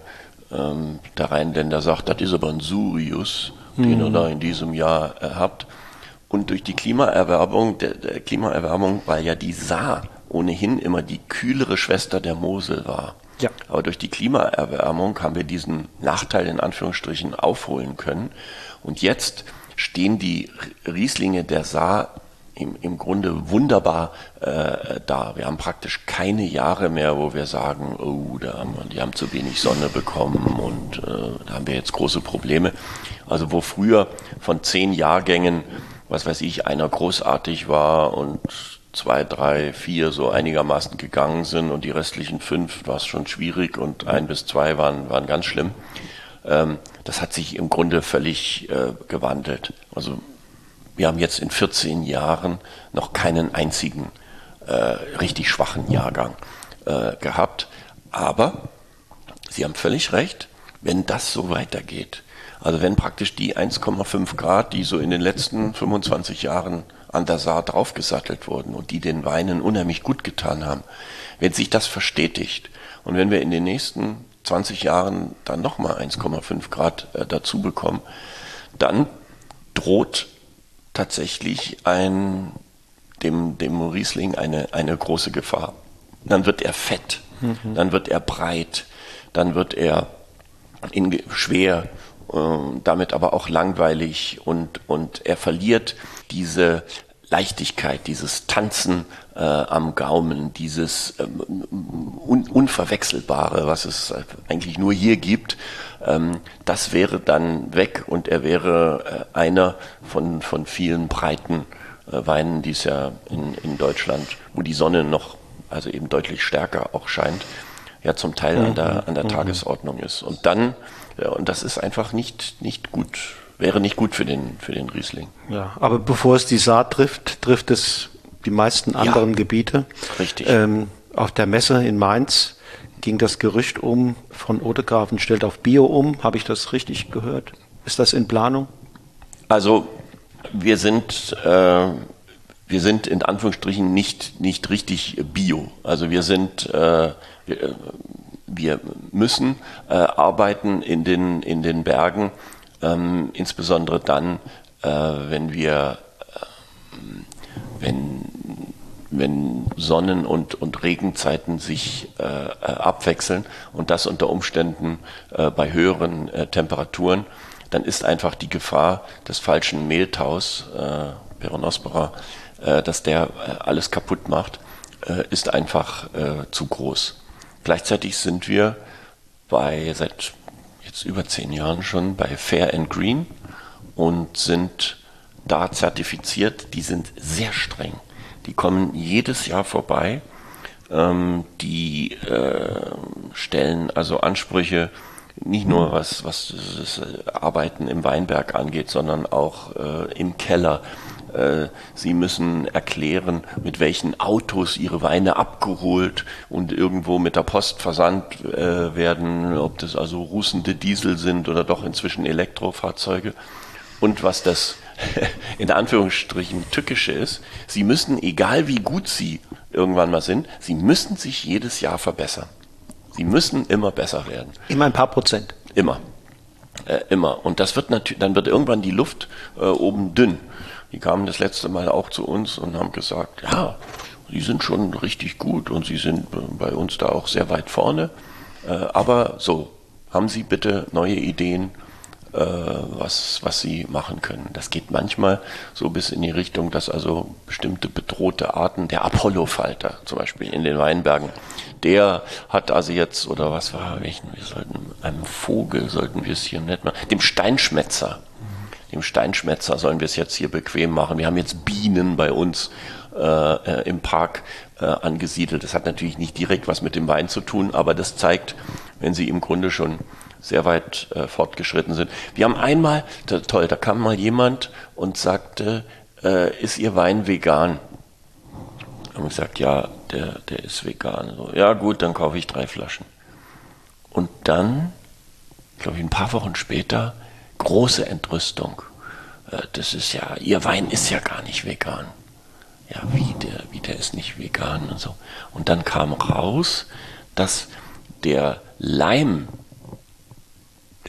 Ähm, der Rheinländer sagt, das ist aber ein Surius, mhm. den ihr da in diesem Jahr äh, habt. Und durch die Klimaerwärmung, der, der Klimaerwärmung, weil ja die Saar ohnehin immer die kühlere Schwester der Mosel war. Ja. Aber durch die Klimaerwärmung haben wir diesen Nachteil in Anführungsstrichen aufholen können. Und jetzt stehen die Rieslinge der Saar im, im Grunde wunderbar äh, da. Wir haben praktisch keine Jahre mehr, wo wir sagen, oh, da haben wir, die haben zu wenig Sonne bekommen und äh, da haben wir jetzt große Probleme. Also wo früher von zehn Jahrgängen, was weiß ich, einer großartig war und zwei, drei, vier so einigermaßen gegangen sind und die restlichen fünf war es schon schwierig und ein bis zwei waren, waren ganz schlimm. Ähm, das hat sich im Grunde völlig äh, gewandelt. Also wir haben jetzt in vierzehn Jahren noch keinen einzigen äh, richtig schwachen Jahrgang äh, gehabt. Aber Sie haben völlig recht, wenn das so weitergeht, also wenn praktisch die eins Komma fünf Grad, die so in den letzten fünfundzwanzig Jahren an der Saar draufgesattelt wurden und die den Weinen unheimlich gut getan haben, wenn sich das verstetigt und wenn wir in den nächsten zwanzig Jahren dann nochmal eins Komma fünf Grad äh, dazu bekommen, dann droht tatsächlich ein, dem, dem Riesling eine, eine große Gefahr. Dann wird er fett, mhm. dann wird er breit, dann wird er in, schwer, äh, damit aber auch langweilig und, und er verliert diese Leichtigkeit, dieses Tanzen äh, am Gaumen, dieses ähm, un, Unverwechselbare, was es eigentlich nur hier gibt, ähm, das wäre dann weg und er wäre äh, einer von, von vielen breiten äh, Weinen, die es ja in, in Deutschland, wo die Sonne noch, also eben deutlich stärker auch scheint, ja zum Teil mhm. an der, an der mhm. Tagesordnung ist. Und dann, ja, und das ist einfach nicht, nicht gut. Wäre nicht gut für den, für den Riesling. Ja, aber bevor es die Saar trifft, trifft es die meisten anderen ja, Gebiete. Richtig. Ähm, auf der Messe in Mainz ging das Gerücht um, von Odegrafen stellt auf Bio um. Habe ich das richtig gehört? Ist das in Planung? Also wir sind, äh, wir sind in Anführungsstrichen nicht, nicht richtig Bio. Also wir sind, äh, wir, wir müssen äh, arbeiten in den, in den Bergen, Ähm, insbesondere dann, äh, wenn wir, äh, wenn, wenn Sonnen- und, und Regenzeiten sich äh, abwechseln und das unter Umständen äh, bei höheren äh, Temperaturen, dann ist einfach die Gefahr des falschen Mehltaus, äh, Peronospora, äh, dass der äh, alles kaputt macht, äh, ist einfach äh, zu groß. Gleichzeitig sind wir bei seit jetzt über zehn Jahren schon bei Fair and Green und sind da zertifiziert. Die sind sehr streng. Die kommen jedes Jahr vorbei. Ähm, die äh, stellen also Ansprüche, nicht nur was, was das Arbeiten im Weinberg angeht, sondern auch äh, im Keller. Sie müssen erklären, mit welchen Autos ihre Weine abgeholt und irgendwo mit der Post versandt äh, werden, ob das also rußende Diesel sind oder doch inzwischen Elektrofahrzeuge. Und was das in Anführungsstrichen Tückische ist, sie müssen, egal wie gut sie irgendwann mal sind, sie müssen sich jedes Jahr verbessern. Sie müssen immer besser werden. Immer ein paar Prozent. Immer. Äh, immer. Und das wird natürlich, dann wird irgendwann die Luft äh, oben dünn. Die kamen das letzte Mal auch zu uns und haben gesagt, ja, Sie sind schon richtig gut und Sie sind bei uns da auch sehr weit vorne. Äh, aber so, haben Sie bitte neue Ideen, äh, was, was Sie machen können. Das geht manchmal so bis in die Richtung, dass also bestimmte bedrohte Arten, der Apollo-Falter zum Beispiel in den Weinbergen, der hat also jetzt, oder was war, welchen, wir sollten, einem Vogel sollten wir es hier nicht machen, dem Steinschmätzer. Dem Steinschmätzer sollen wir es jetzt hier bequem machen. Wir haben jetzt Bienen bei uns äh, im Park äh, angesiedelt. Das hat natürlich nicht direkt was mit dem Wein zu tun, aber das zeigt, wenn sie im Grunde schon sehr weit äh, fortgeschritten sind. Wir haben einmal, da, toll, da kam mal jemand und sagte, äh, ist Ihr Wein vegan? Haben wir gesagt, ja, der, der ist vegan. So, ja gut, dann kaufe ich drei Flaschen. Und dann, glaube ich, ein paar Wochen später, große Entrüstung. Das ist ja, Ihr Wein ist ja gar nicht vegan. Ja, wie der, wie der ist nicht vegan und so. Und dann kam raus, dass der Leim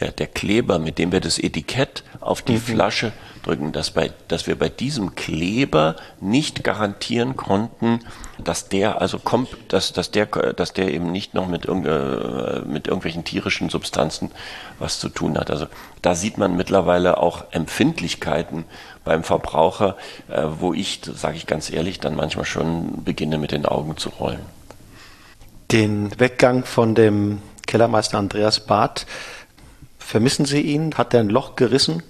der, der Kleber, mit dem wir das Etikett auf die mhm. Flasche drücken, dass, bei, dass wir bei diesem Kleber nicht garantieren konnten, dass der also kommt, dass, dass der, dass der eben nicht noch mit, irg äh, mit irgendwelchen tierischen Substanzen was zu tun hat. Also da sieht man mittlerweile auch Empfindlichkeiten beim Verbraucher, äh, wo ich, sage ich ganz ehrlich, dann manchmal schon beginne mit den Augen zu rollen. Den Weggang von dem Kellermeister Andreas Barth, vermissen Sie ihn? Hat er ein Loch gerissen?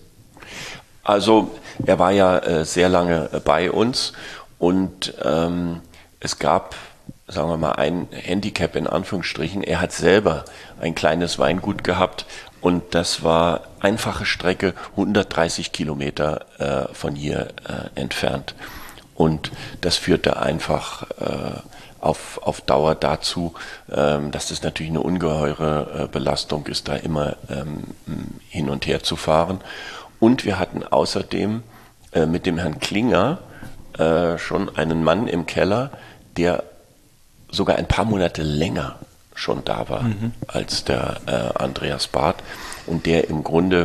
Also er war ja äh, sehr lange äh, bei uns und ähm, es gab, sagen wir mal, ein Handicap in Anführungsstrichen. Er hat selber ein kleines Weingut gehabt und das war einfache Strecke, hundertdreißig Kilometer äh, von hier äh, entfernt. Und das führte einfach äh, auf, auf Dauer dazu, ähm, dass das natürlich eine ungeheure äh, Belastung ist, da immer ähm, hin und her zu fahren. Und wir hatten außerdem äh, mit dem Herrn Klinger äh, schon einen Mann im Keller, der sogar ein paar Monate länger schon da war mhm. als der äh, Andreas Barth und der im Grunde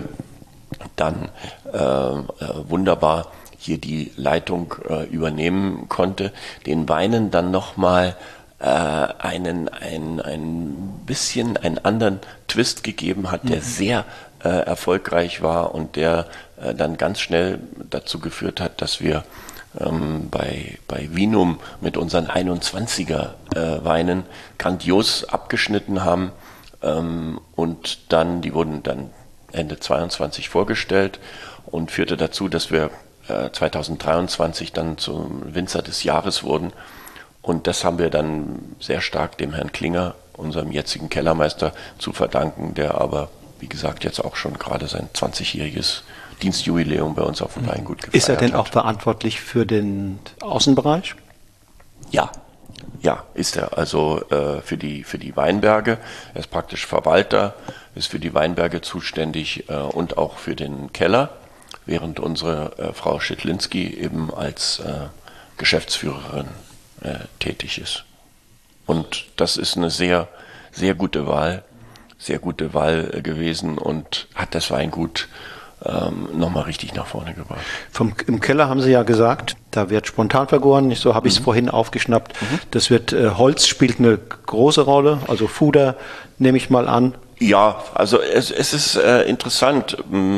dann äh, äh, wunderbar hier die Leitung äh, übernehmen konnte, den Weinen dann nochmal äh, einen ein, ein bisschen einen anderen Twist gegeben hat, der mhm. sehr äh, erfolgreich war und der äh, dann ganz schnell dazu geführt hat, dass wir ähm, bei, bei Vinum mit unseren einundzwanziger äh, Weinen grandios abgeschnitten haben ähm, und dann, die wurden dann Ende zweiundzwanzig vorgestellt und führte dazu, dass wir zweitausenddreiundzwanzig dann zum Winzer des Jahres wurden. Und das haben wir dann sehr stark dem Herrn Klinger, unserem jetzigen Kellermeister, zu verdanken, der aber, wie gesagt, jetzt auch schon gerade sein zwanzigjähriges Dienstjubiläum bei uns auf dem Weingut gefeiert hat. Ist er denn auch verantwortlich für den Außenbereich? Ja, ja, ist er. Also äh, für die, für die Weinberge. Er ist praktisch Verwalter, ist für die Weinberge zuständig äh, und auch für den Keller, während unsere äh, Frau Schittlinski eben als äh, Geschäftsführerin äh, tätig ist. Und das ist eine sehr, sehr gute Wahl, sehr gute Wahl äh, gewesen und hat das Weingut ähm, nochmal richtig nach vorne gebracht. Vom, Im Keller haben Sie ja gesagt, da wird spontan vergoren, so habe ich es mhm. vorhin aufgeschnappt. Mhm. Das wird, äh, Holz spielt eine große Rolle, also Fuder nehme ich mal an. Ja, also es, es ist äh, interessant.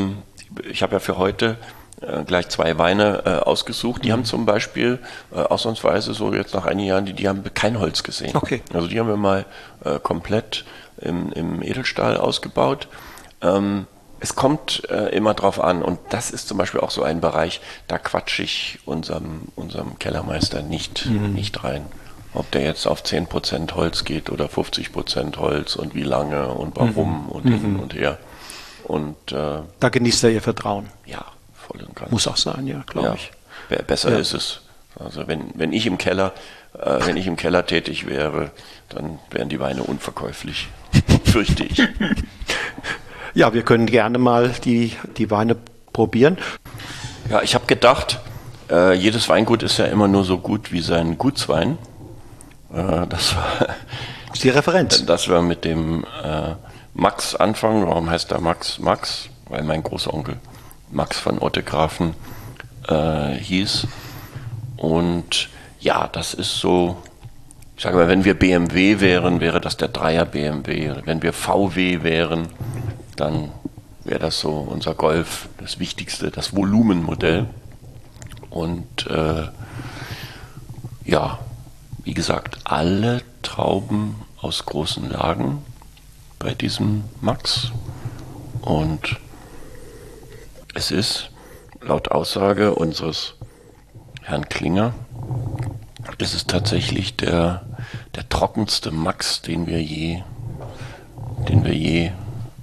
Ich habe ja für heute äh, gleich zwei Weine äh, ausgesucht. Die mhm. haben zum Beispiel äh, ausnahmsweise so jetzt nach einigen Jahren, die, die haben kein Holz gesehen. Okay. Also die haben wir mal äh, komplett im, im Edelstahl ausgebaut. Ähm, es kommt äh, immer drauf an und das ist zum Beispiel auch so ein Bereich, da quatsche ich unserem, unserem Kellermeister nicht, mhm. nicht rein. Ob der jetzt auf zehn Prozent Holz geht oder fünfzig Prozent Holz und wie lange und warum mhm. und hin mhm. und her. Und, äh, da genießt er Ihr Vertrauen. Ja, voll und ganz. Muss auch sein, ja, glaube ja, ich. Be besser ja. ist es. Also wenn, wenn ich im Keller, äh, wenn ich im Keller tätig wäre, dann wären die Weine unverkäuflich, fürchte ich. Ja, wir können gerne mal die, die Weine probieren. Ja, ich habe gedacht, äh, jedes Weingut ist ja immer nur so gut wie sein Gutswein. Äh, das war das ist die Referenz. Das war mit dem äh, Max anfangen. Warum heißt er Max? Max, weil mein Großonkel Max von Ottegrafen äh, hieß. Und ja, das ist so, ich sage mal, wenn wir B M W wären, wäre das der Dreier B M W. Wenn wir V W wären, dann wäre das so unser Golf, das Wichtigste, das Volumenmodell. Und äh, ja, wie gesagt, alle Trauben aus großen Lagen bei diesem Max. Und es ist laut Aussage unseres Herrn Klinger, ist es tatsächlich der, der trockenste Max, den wir je, den wir je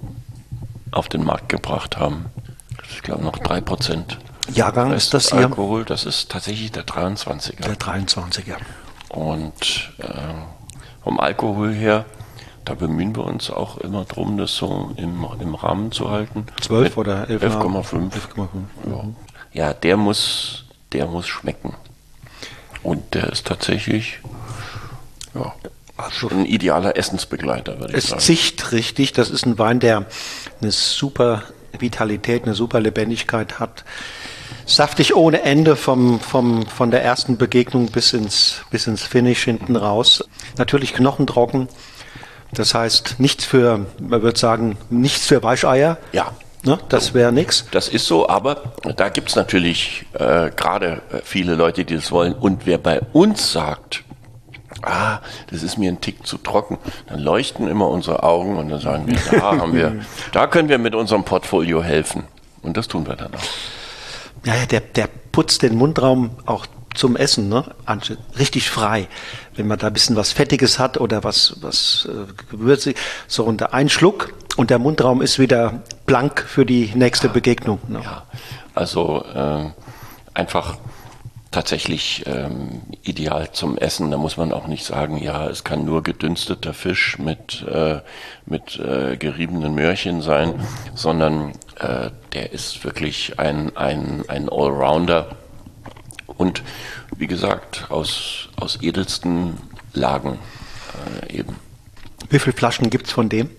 auf den Markt gebracht haben. Ich glaube noch drei Prozent. Jahrgang ist das hier? Alkohol, das ist tatsächlich der dreiundzwanziger. Der dreiundzwanziger. Und äh, vom Alkohol her, da bemühen wir uns auch immer drum, das so im, im Rahmen zu halten. zwölf oder elf Komma fünf. Ja. ja, der muss, der muss schmecken. Und der ist tatsächlich, ja, Also ein idealer Essensbegleiter, würde ich es sagen. Es zischt richtig. Das ist ein Wein, der eine super Vitalität, eine super Lebendigkeit hat. Saftig ohne Ende vom, vom, von der ersten Begegnung bis ins, bis ins Finish hinten raus. Natürlich knochentrocken. Das heißt, nichts für, man würde sagen, nichts für Weicheier. Ja. Ne, das wäre nix. Das ist so, aber da gibt's natürlich äh, gerade viele Leute, die das wollen. Und wer bei uns sagt, ah, das ist mir ein Tick zu trocken, dann leuchten immer unsere Augen und dann sagen wir, da haben wir, da können wir mit unserem Portfolio helfen. Und das tun wir dann auch. Ja, der, der putzt den Mundraum auch zum Essen, ne? Richtig frei. Wenn man da ein bisschen was Fettiges hat oder was, was äh, Gewürzig, so unter ein Schluck und der Mundraum ist wieder blank für die nächste ja, Begegnung. Ne? Ja, also äh, einfach tatsächlich ähm, ideal zum Essen. Da muss man auch nicht sagen, ja, es kann nur gedünsteter Fisch mit, äh, mit äh, geriebenen Möhrchen sein, sondern äh, der ist wirklich ein, ein, ein Allrounder. Und wie gesagt, aus, aus edelsten Lagen äh, eben. Wie viele Flaschen gibt's von dem?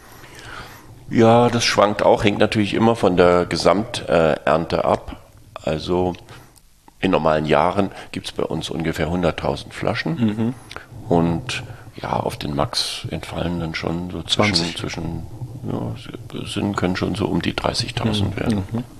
Ja, das schwankt auch, hängt natürlich immer von der Gesamternte äh, ab. Also in normalen Jahren gibt's bei uns ungefähr hunderttausend Flaschen. Mhm. Und ja, auf den Max entfallen dann schon so zwischen, zwanzig. zwischen ja, sind, können schon so um die dreißigtausend mhm. werden. Mhm.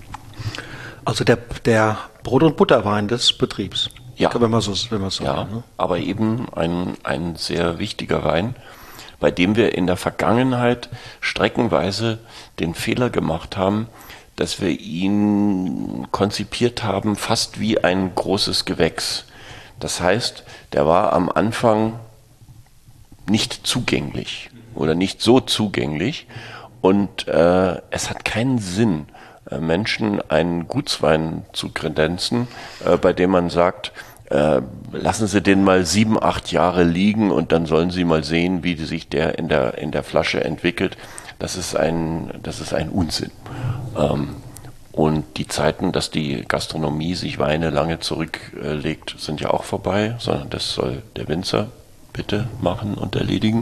Also der, der Brot- und Butterwein des Betriebs. Ja. Wenn man so, wenn man so ja, will, ne? Aber eben ein, ein sehr wichtiger Wein, bei dem wir in der Vergangenheit streckenweise den Fehler gemacht haben, dass wir ihn konzipiert haben fast wie ein großes Gewächs. Das heißt, der war am Anfang nicht zugänglich oder nicht so zugänglich und äh, es hat keinen Sinn, Menschen einen Gutswein zu kredenzen, äh, bei dem man sagt, äh, lassen Sie den mal sieben, acht Jahre liegen und dann sollen Sie mal sehen, wie sich der in der in der Flasche entwickelt. Das ist ein das ist ein Unsinn. Ähm, und die Zeiten, dass die Gastronomie sich Weine lange zurücklegt, sind ja auch vorbei, sondern das soll der Winzer bitte machen und erledigen.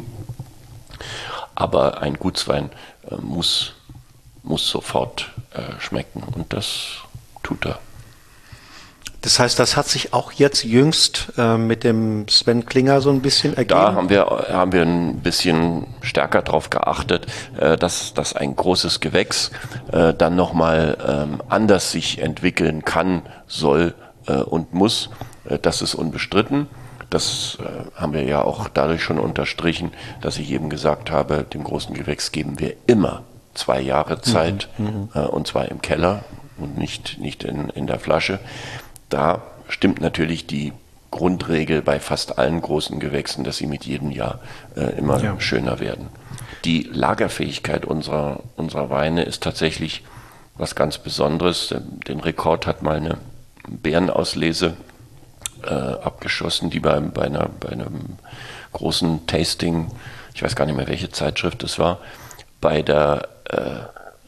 Aber ein Gutswein äh, muss muss sofort äh, schmecken und das tut er. Das heißt, das hat sich auch jetzt jüngst äh, mit dem Sven Klinger so ein bisschen ergeben? Da haben wir, haben wir ein bisschen stärker darauf geachtet, äh, dass, dass ein großes Gewächs äh, dann nochmal ähm, anders sich entwickeln kann, soll äh, und muss. Äh, das ist unbestritten. Das äh, haben wir ja auch dadurch schon unterstrichen, dass ich eben gesagt habe, dem großen Gewächs geben wir immer zwei Jahre Zeit, mhm, äh, und zwar im Keller und nicht, nicht in, in der Flasche. Da stimmt natürlich die Grundregel bei fast allen großen Gewächsen, dass sie mit jedem Jahr äh, immer ja. schöner werden. Die Lagerfähigkeit unserer, unserer Weine ist tatsächlich was ganz Besonderes. Den Rekord hat mal eine Beerenauslese äh, abgeschossen, die bei, bei, einer, bei einem großen Tasting, ich weiß gar nicht mehr, welche Zeitschrift es war, bei der äh,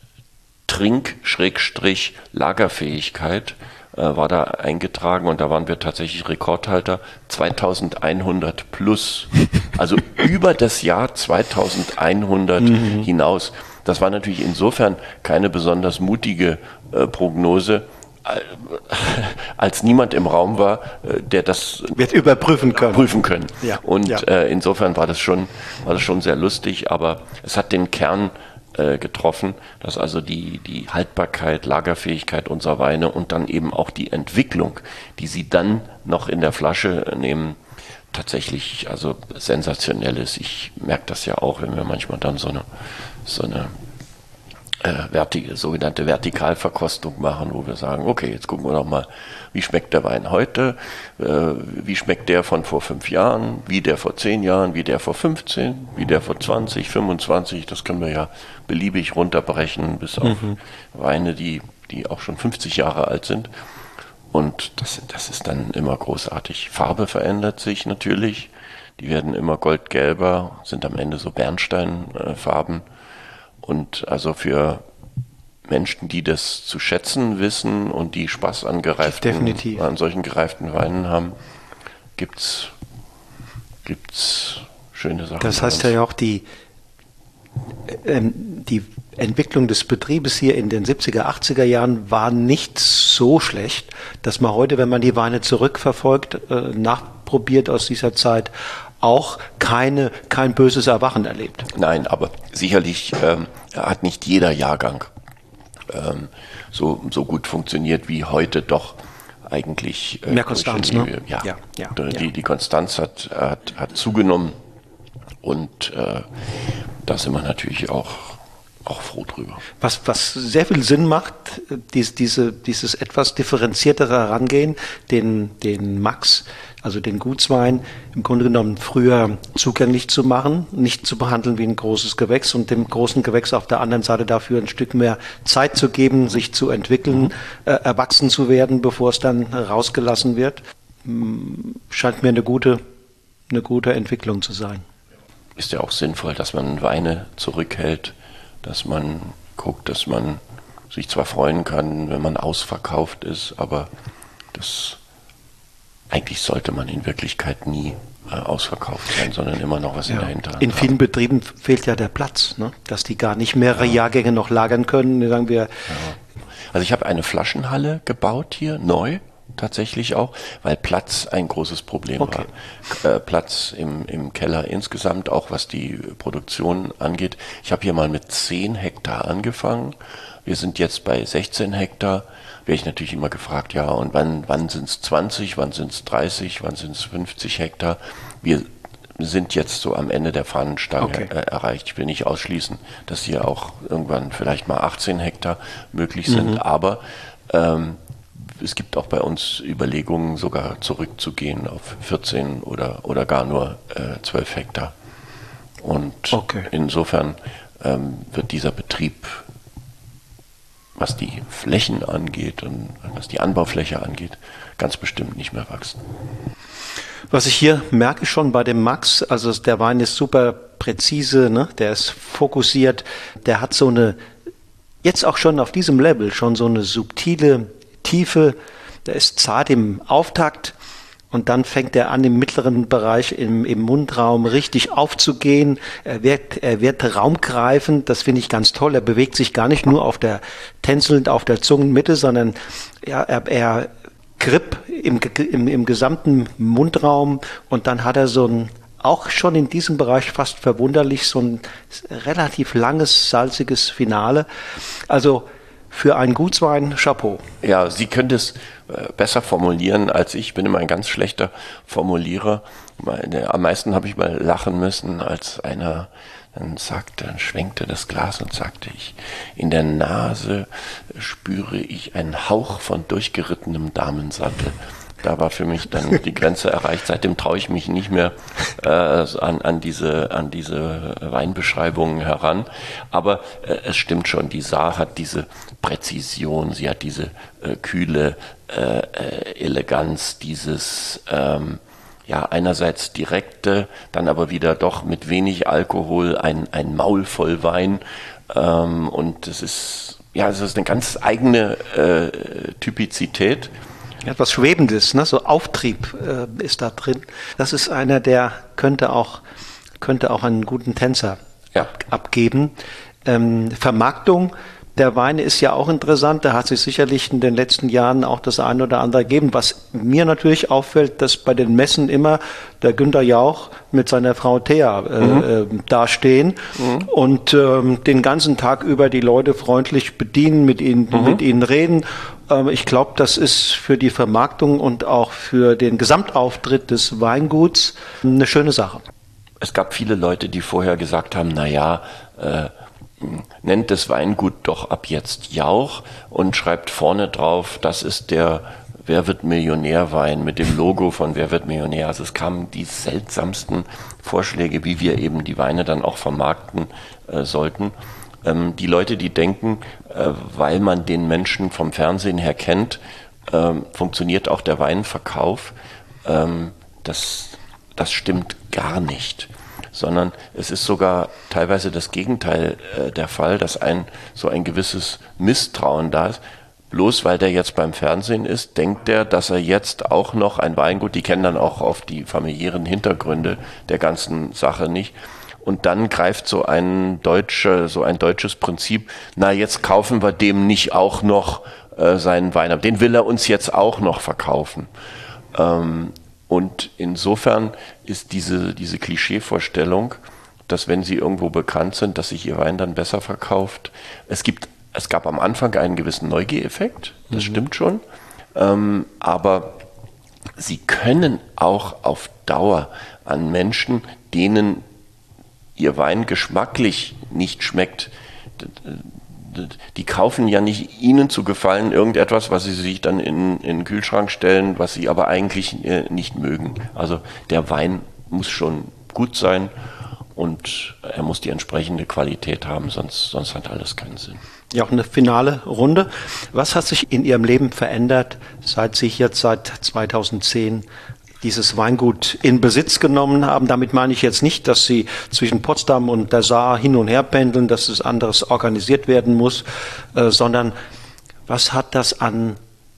Trink-Lagerfähigkeit äh, war da eingetragen und da waren wir tatsächlich Rekordhalter zweitausendeinhundert plus, also über das Jahr zweitausendeinhundert mhm. hinaus. Das war natürlich insofern keine besonders mutige äh, Prognose, äh, als niemand im Raum war, äh, der das wird überprüfen können. Prüfen können. Ja. Und ja. Äh, insofern war das schon, war das schon sehr lustig, aber es hat den Kern äh, getroffen, dass also die, die Haltbarkeit, Lagerfähigkeit unserer Weine und dann eben auch die Entwicklung, die sie dann noch in der Flasche nehmen, tatsächlich also sensationell ist. Ich merke das ja auch, wenn wir manchmal dann so eine, so eine äh, verti- sogenannte Vertikalverkostung machen, wo wir sagen, okay, jetzt gucken wir doch mal, wie schmeckt der Wein heute, äh, wie schmeckt der von vor fünf Jahren, wie der vor zehn Jahren, wie der vor fünfzehn, wie der vor zwanzig, fünfundzwanzig, das können wir ja beliebig runterbrechen bis auf mhm. Weine, die, die auch schon fünfzig Jahre alt sind. Und das, das ist dann immer großartig. Farbe verändert sich natürlich. Die werden immer goldgelber, sind am Ende so Bernsteinfarben. Und also für Menschen, die das zu schätzen wissen und die Spaß an gereiften, Definitiv. an solchen gereiften Weinen haben, gibt's gibt es schöne Sachen. Das heißt ja auch, die, ähm, die Entwicklung des Betriebes hier in den siebziger, achtziger Jahren war nicht so schlecht, dass man heute, wenn man die Weine zurückverfolgt, äh, nachprobiert aus dieser Zeit, auch keine, kein böses Erwachen erlebt. Nein, aber sicherlich ähm, hat nicht jeder Jahrgang ähm, so, so gut funktioniert wie heute doch eigentlich. Äh, Mehr Konstanz, die, ne? Ja, ja, ja, die, ja. die Konstanz hat, hat, hat zugenommen und äh, da sind wir natürlich auch auch froh drüber. Was, was sehr viel Sinn macht, dies, diese, dieses etwas differenziertere Herangehen, den, den Max, also den Gutswein, im Grunde genommen früher zugänglich zu machen, nicht zu behandeln wie ein großes Gewächs und dem großen Gewächs auf der anderen Seite dafür ein Stück mehr Zeit zu geben, sich zu entwickeln, mhm. äh, erwachsen zu werden, bevor es dann rausgelassen wird. Scheint mir eine gute, eine gute Entwicklung zu sein. Ist ja auch sinnvoll, dass man Weine zurückhält, dass man guckt, dass man sich zwar freuen kann, wenn man ausverkauft ist, aber das eigentlich sollte man in Wirklichkeit nie äh, ausverkauft sein, sondern immer noch was ja. in der Hinterhand In vielen haben. Betrieben fehlt ja der Platz, ne? Dass die gar nicht mehrere ja. Jahrgänge noch lagern können. Sagen wir. Ja. Also ich habe eine Flaschenhalle gebaut hier, neu. Tatsächlich auch, weil Platz ein großes Problem okay. war. Äh, Platz im, im Keller insgesamt, auch was die Produktion angeht. Ich habe hier mal mit zehn Hektar angefangen. Wir sind jetzt bei sechzehn Hektar. Werde ich natürlich immer gefragt, ja, und wann, wann sind es zwanzig, wann sind es dreißig, wann sind es fünfzig Hektar? Wir sind jetzt so am Ende der Fahnenstange okay. äh, erreicht. Ich will nicht ausschließen, dass hier auch irgendwann vielleicht mal achtzehn Hektar möglich sind, mhm. aber ähm, es gibt auch bei uns Überlegungen, sogar zurückzugehen auf vierzehn oder, oder gar nur äh, zwölf Hektar. Und okay. insofern ähm, wird dieser Betrieb, was die Flächen angeht und was die Anbaufläche angeht, ganz bestimmt nicht mehr wachsen. Was ich hier merke schon bei dem Max, also der Wein ist super präzise, ne? Der ist fokussiert, der hat so eine, jetzt auch schon auf diesem Level, schon so eine subtile Tiefe, der ist zart im Auftakt und dann fängt er an, im mittleren Bereich im, im Mundraum richtig aufzugehen. Er wird, er wird raumgreifend, das finde ich ganz toll. Er bewegt sich gar nicht nur auf der tänzelnd auf der Zungenmitte, sondern ja, er, er grip im, im, im gesamten Mundraum und dann hat er so ein, auch schon in diesem Bereich fast verwunderlich, so ein relativ langes, salziges Finale. Also für einen Gutswein, Chapeau. Ja, Sie können das äh, besser formulieren als ich. Ich bin immer ein ganz schlechter Formulierer. Meine, am meisten habe ich mal lachen müssen, als einer dann sagte, dann schwenkte das Glas und sagte, ich, in der Nase spüre ich einen Hauch von durchgerittenem Damensattel. Da war für mich dann die Grenze erreicht. Seitdem traue ich mich nicht mehr äh, an, an diese an diese Weinbeschreibungen heran. Aber äh, es stimmt schon, die Saar hat diese Präzision, sie hat diese äh, kühle äh, äh, Eleganz, dieses ähm, ja einerseits direkte, dann aber wieder doch mit wenig Alkohol, ein ein Maul voll Wein. Ähm, und es ist ja, es ist eine ganz eigene äh, Typizität. Etwas Schwebendes, ne? So Auftrieb äh, ist da drin. Das ist einer, der könnte auch, könnte auch einen guten Tänzer ja. abgeben. Ähm, Vermarktung der Weine ist ja auch interessant. Da hat sich sicherlich in den letzten Jahren auch das eine oder andere gegeben. Was mir natürlich auffällt, dass bei den Messen immer der Günter Jauch mit seiner Frau Thea äh, mhm. äh, dastehen mhm. und ähm, den ganzen Tag über die Leute freundlich bedienen, mit ihnen, mhm. mit ihnen reden. Ähm, ich glaube, das ist für die Vermarktung und auch für den Gesamtauftritt des Weinguts eine schöne Sache. Es gab viele Leute, die vorher gesagt haben, na ja, äh, nennt das Weingut doch ab jetzt Jauch und schreibt vorne drauf, das ist der Wer wird Millionär-Wein mit dem Logo von Wer wird Millionär. Also es kamen die seltsamsten Vorschläge, wie wir eben die Weine dann auch vermarkten äh, sollten. Ähm, die Leute, die denken, äh, weil man den Menschen vom Fernsehen her kennt, äh, funktioniert auch der Weinverkauf. Ähm, das, das stimmt gar nicht. Sondern es ist sogar teilweise das Gegenteil äh, der Fall, dass ein so ein gewisses Misstrauen da ist. bloß weil der jetzt beim Fernsehen ist, denkt der, dass er jetzt auch noch ein Weingut, die kennen dann auch auf die familiären Hintergründe der ganzen Sache nicht. Und dann greift so ein deutsche, so ein deutsches Prinzip, na jetzt kaufen wir dem nicht auch noch äh, seinen Wein ab. Den will er uns jetzt auch noch verkaufen. Ähm, und insofern ist diese, diese Klischeevorstellung, dass wenn sie irgendwo bekannt sind, dass sich ihr Wein dann besser verkauft. Es gibt, es gab am Anfang einen gewissen Neugiereffekt, das mhm. stimmt schon. Ähm, aber sie können auch auf Dauer an Menschen, denen ihr Wein geschmacklich nicht schmeckt, die kaufen ja nicht ihnen zu gefallen irgendetwas, was sie sich dann in, in den Kühlschrank stellen, was sie aber eigentlich nicht mögen. Also der Wein muss schon gut sein und er muss die entsprechende Qualität haben, sonst, sonst hat alles keinen Sinn. Ja, auch eine finale Runde. Was hat sich in Ihrem Leben verändert, seit Sie jetzt seit zweitausendzehn dieses Weingut in Besitz genommen haben? Damit meine ich jetzt nicht, dass Sie zwischen Potsdam und der Saar hin und her pendeln, dass es anders organisiert werden muss, äh, sondern was hat das an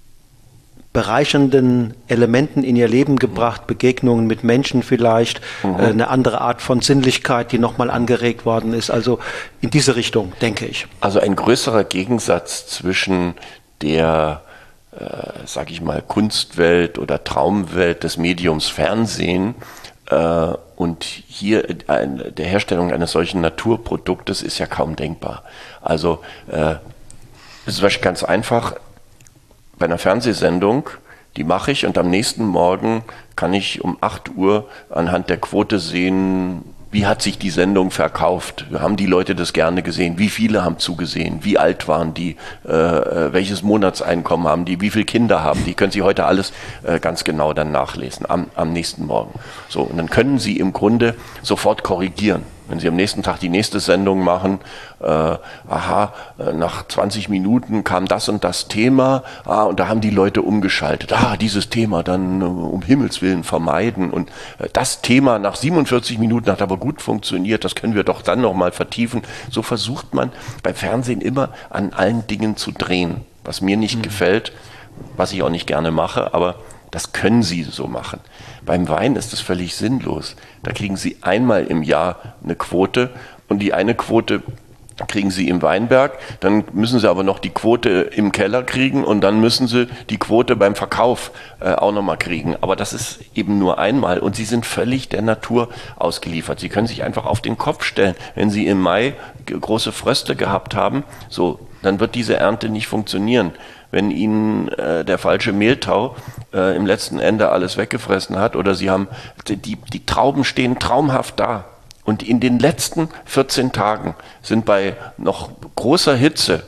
bereichernden Elementen in Ihr Leben gebracht, Begegnungen mit Menschen vielleicht, mhm. äh, eine andere Art von Sinnlichkeit, die nochmal angeregt worden ist, also in diese Richtung, denke ich. Also ein größerer Gegensatz zwischen der Äh, sag ich mal, Kunstwelt oder Traumwelt des Mediums Fernsehen äh, und hier ein, der Herstellung eines solchen Naturproduktes ist ja kaum denkbar. Also äh, es ist wahrscheinlich ganz einfach, bei einer Fernsehsendung, die mache ich und am nächsten Morgen kann ich um acht Uhr anhand der Quote sehen, wie hat sich die Sendung verkauft? Haben die Leute das gerne gesehen? Wie viele haben zugesehen? Wie alt waren die? Äh, welches Monatseinkommen haben die? Wie viele Kinder haben die? Können Sie heute alles äh, ganz genau dann nachlesen am, am nächsten Morgen. So, und dann können Sie im Grunde sofort korrigieren. Wenn Sie am nächsten Tag die nächste Sendung machen, äh, aha, äh, nach zwanzig Minuten kam das und das Thema, ah, und da haben die Leute umgeschaltet. Ah, dieses Thema dann äh, um Himmels Willen vermeiden. Und äh, das Thema nach siebenundvierzig Minuten hat aber gut funktioniert, das können wir doch dann nochmal vertiefen. So versucht man beim Fernsehen immer an allen Dingen zu drehen, was mir nicht mhm. gefällt, was ich auch nicht gerne mache, aber das können Sie so machen. Beim Wein ist es völlig sinnlos. Da kriegen Sie einmal im Jahr eine Quote und die eine Quote kriegen Sie im Weinberg, dann müssen Sie aber noch die Quote im Keller kriegen und dann müssen Sie die Quote beim Verkauf äh, auch nochmal kriegen. Aber das ist eben nur einmal und Sie sind völlig der Natur ausgeliefert. Sie können sich einfach auf den Kopf stellen. Wenn Sie im Mai große Fröste gehabt haben, so, dann wird diese Ernte nicht funktionieren. Wenn Ihnen äh, der falsche Mehltau äh, im letzten Ende alles weggefressen hat oder Sie haben, die, die Trauben stehen traumhaft da. Und in den letzten vierzehn Tagen sind bei noch großer Hitze,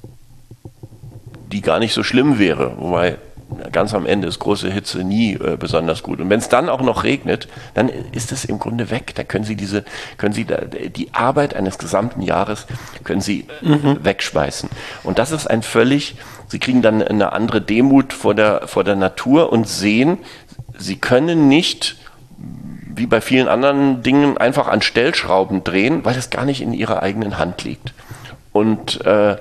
die gar nicht so schlimm wäre, wobei ganz am Ende ist große Hitze nie äh, besonders gut. Und wenn es dann auch noch regnet, dann ist es im Grunde weg. Da können Sie diese, können Sie da, die Arbeit eines gesamten Jahres können Sie mhm. wegschmeißen. Und das ist ein völlig, Sie kriegen dann eine andere Demut vor der, vor der Natur und sehen, Sie können nicht wie bei vielen anderen Dingen einfach an Stellschrauben drehen, weil es gar nicht in ihrer eigenen Hand liegt. Und äh,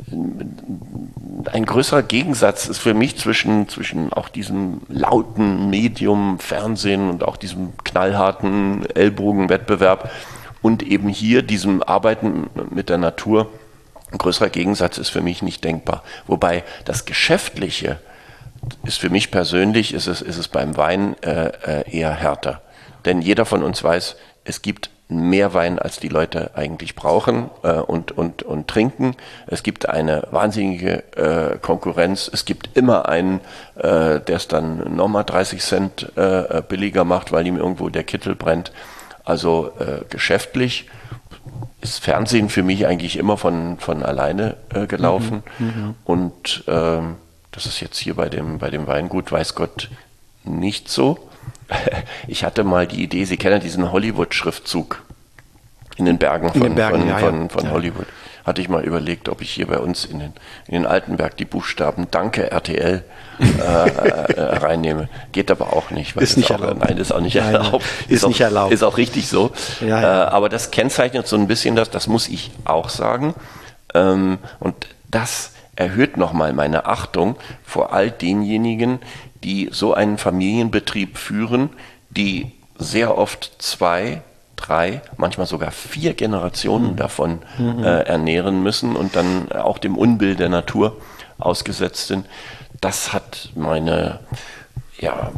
ein größerer Gegensatz ist für mich zwischen, zwischen auch diesem lauten Medium, Fernsehen und auch diesem knallharten Ellbogenwettbewerb und eben hier diesem Arbeiten mit der Natur. Ein größerer Gegensatz ist für mich nicht denkbar. Wobei das Geschäftliche ist für mich persönlich, ist es, ist es beim Wein äh, eher härter. Denn jeder von uns weiß, es gibt mehr Wein, als die Leute eigentlich brauchen äh, und, und, und trinken. Es gibt eine wahnsinnige äh, Konkurrenz. Es gibt immer einen, äh, der es dann nochmal dreißig Cent äh, billiger macht, weil ihm irgendwo der Kittel brennt. Also äh, geschäftlich ist Fernsehen für mich eigentlich immer von, von alleine äh, gelaufen. Mhm, mh. Und äh, das ist jetzt hier bei dem, bei dem Weingut, weiß Gott, nicht so. Ich hatte mal die Idee, Sie kennen diesen Hollywood-Schriftzug in den Bergen von, den Bergen, von, ja, von, von ja. Hollywood. Hatte ich mal überlegt, ob ich hier bei uns in den, in den Altenberg die Buchstaben Danke R T L äh, äh, reinnehme. Geht aber auch nicht. Weil ist nicht auch, erlaubt. Nein, ist auch nicht nein, erlaubt. Ist, ist nicht auch, erlaubt. Ist auch richtig so. Ja, ja. Äh, aber das kennzeichnet so ein bisschen das, das muss ich auch sagen. Ähm, und das erhöht nochmal meine Achtung vor all denjenigen, die so einen Familienbetrieb führen, die sehr oft zwei, drei, manchmal sogar vier Generationen mhm. davon mhm. Äh, ernähren müssen und dann auch dem Unbill der Natur ausgesetzt sind. Das hat meine, ja,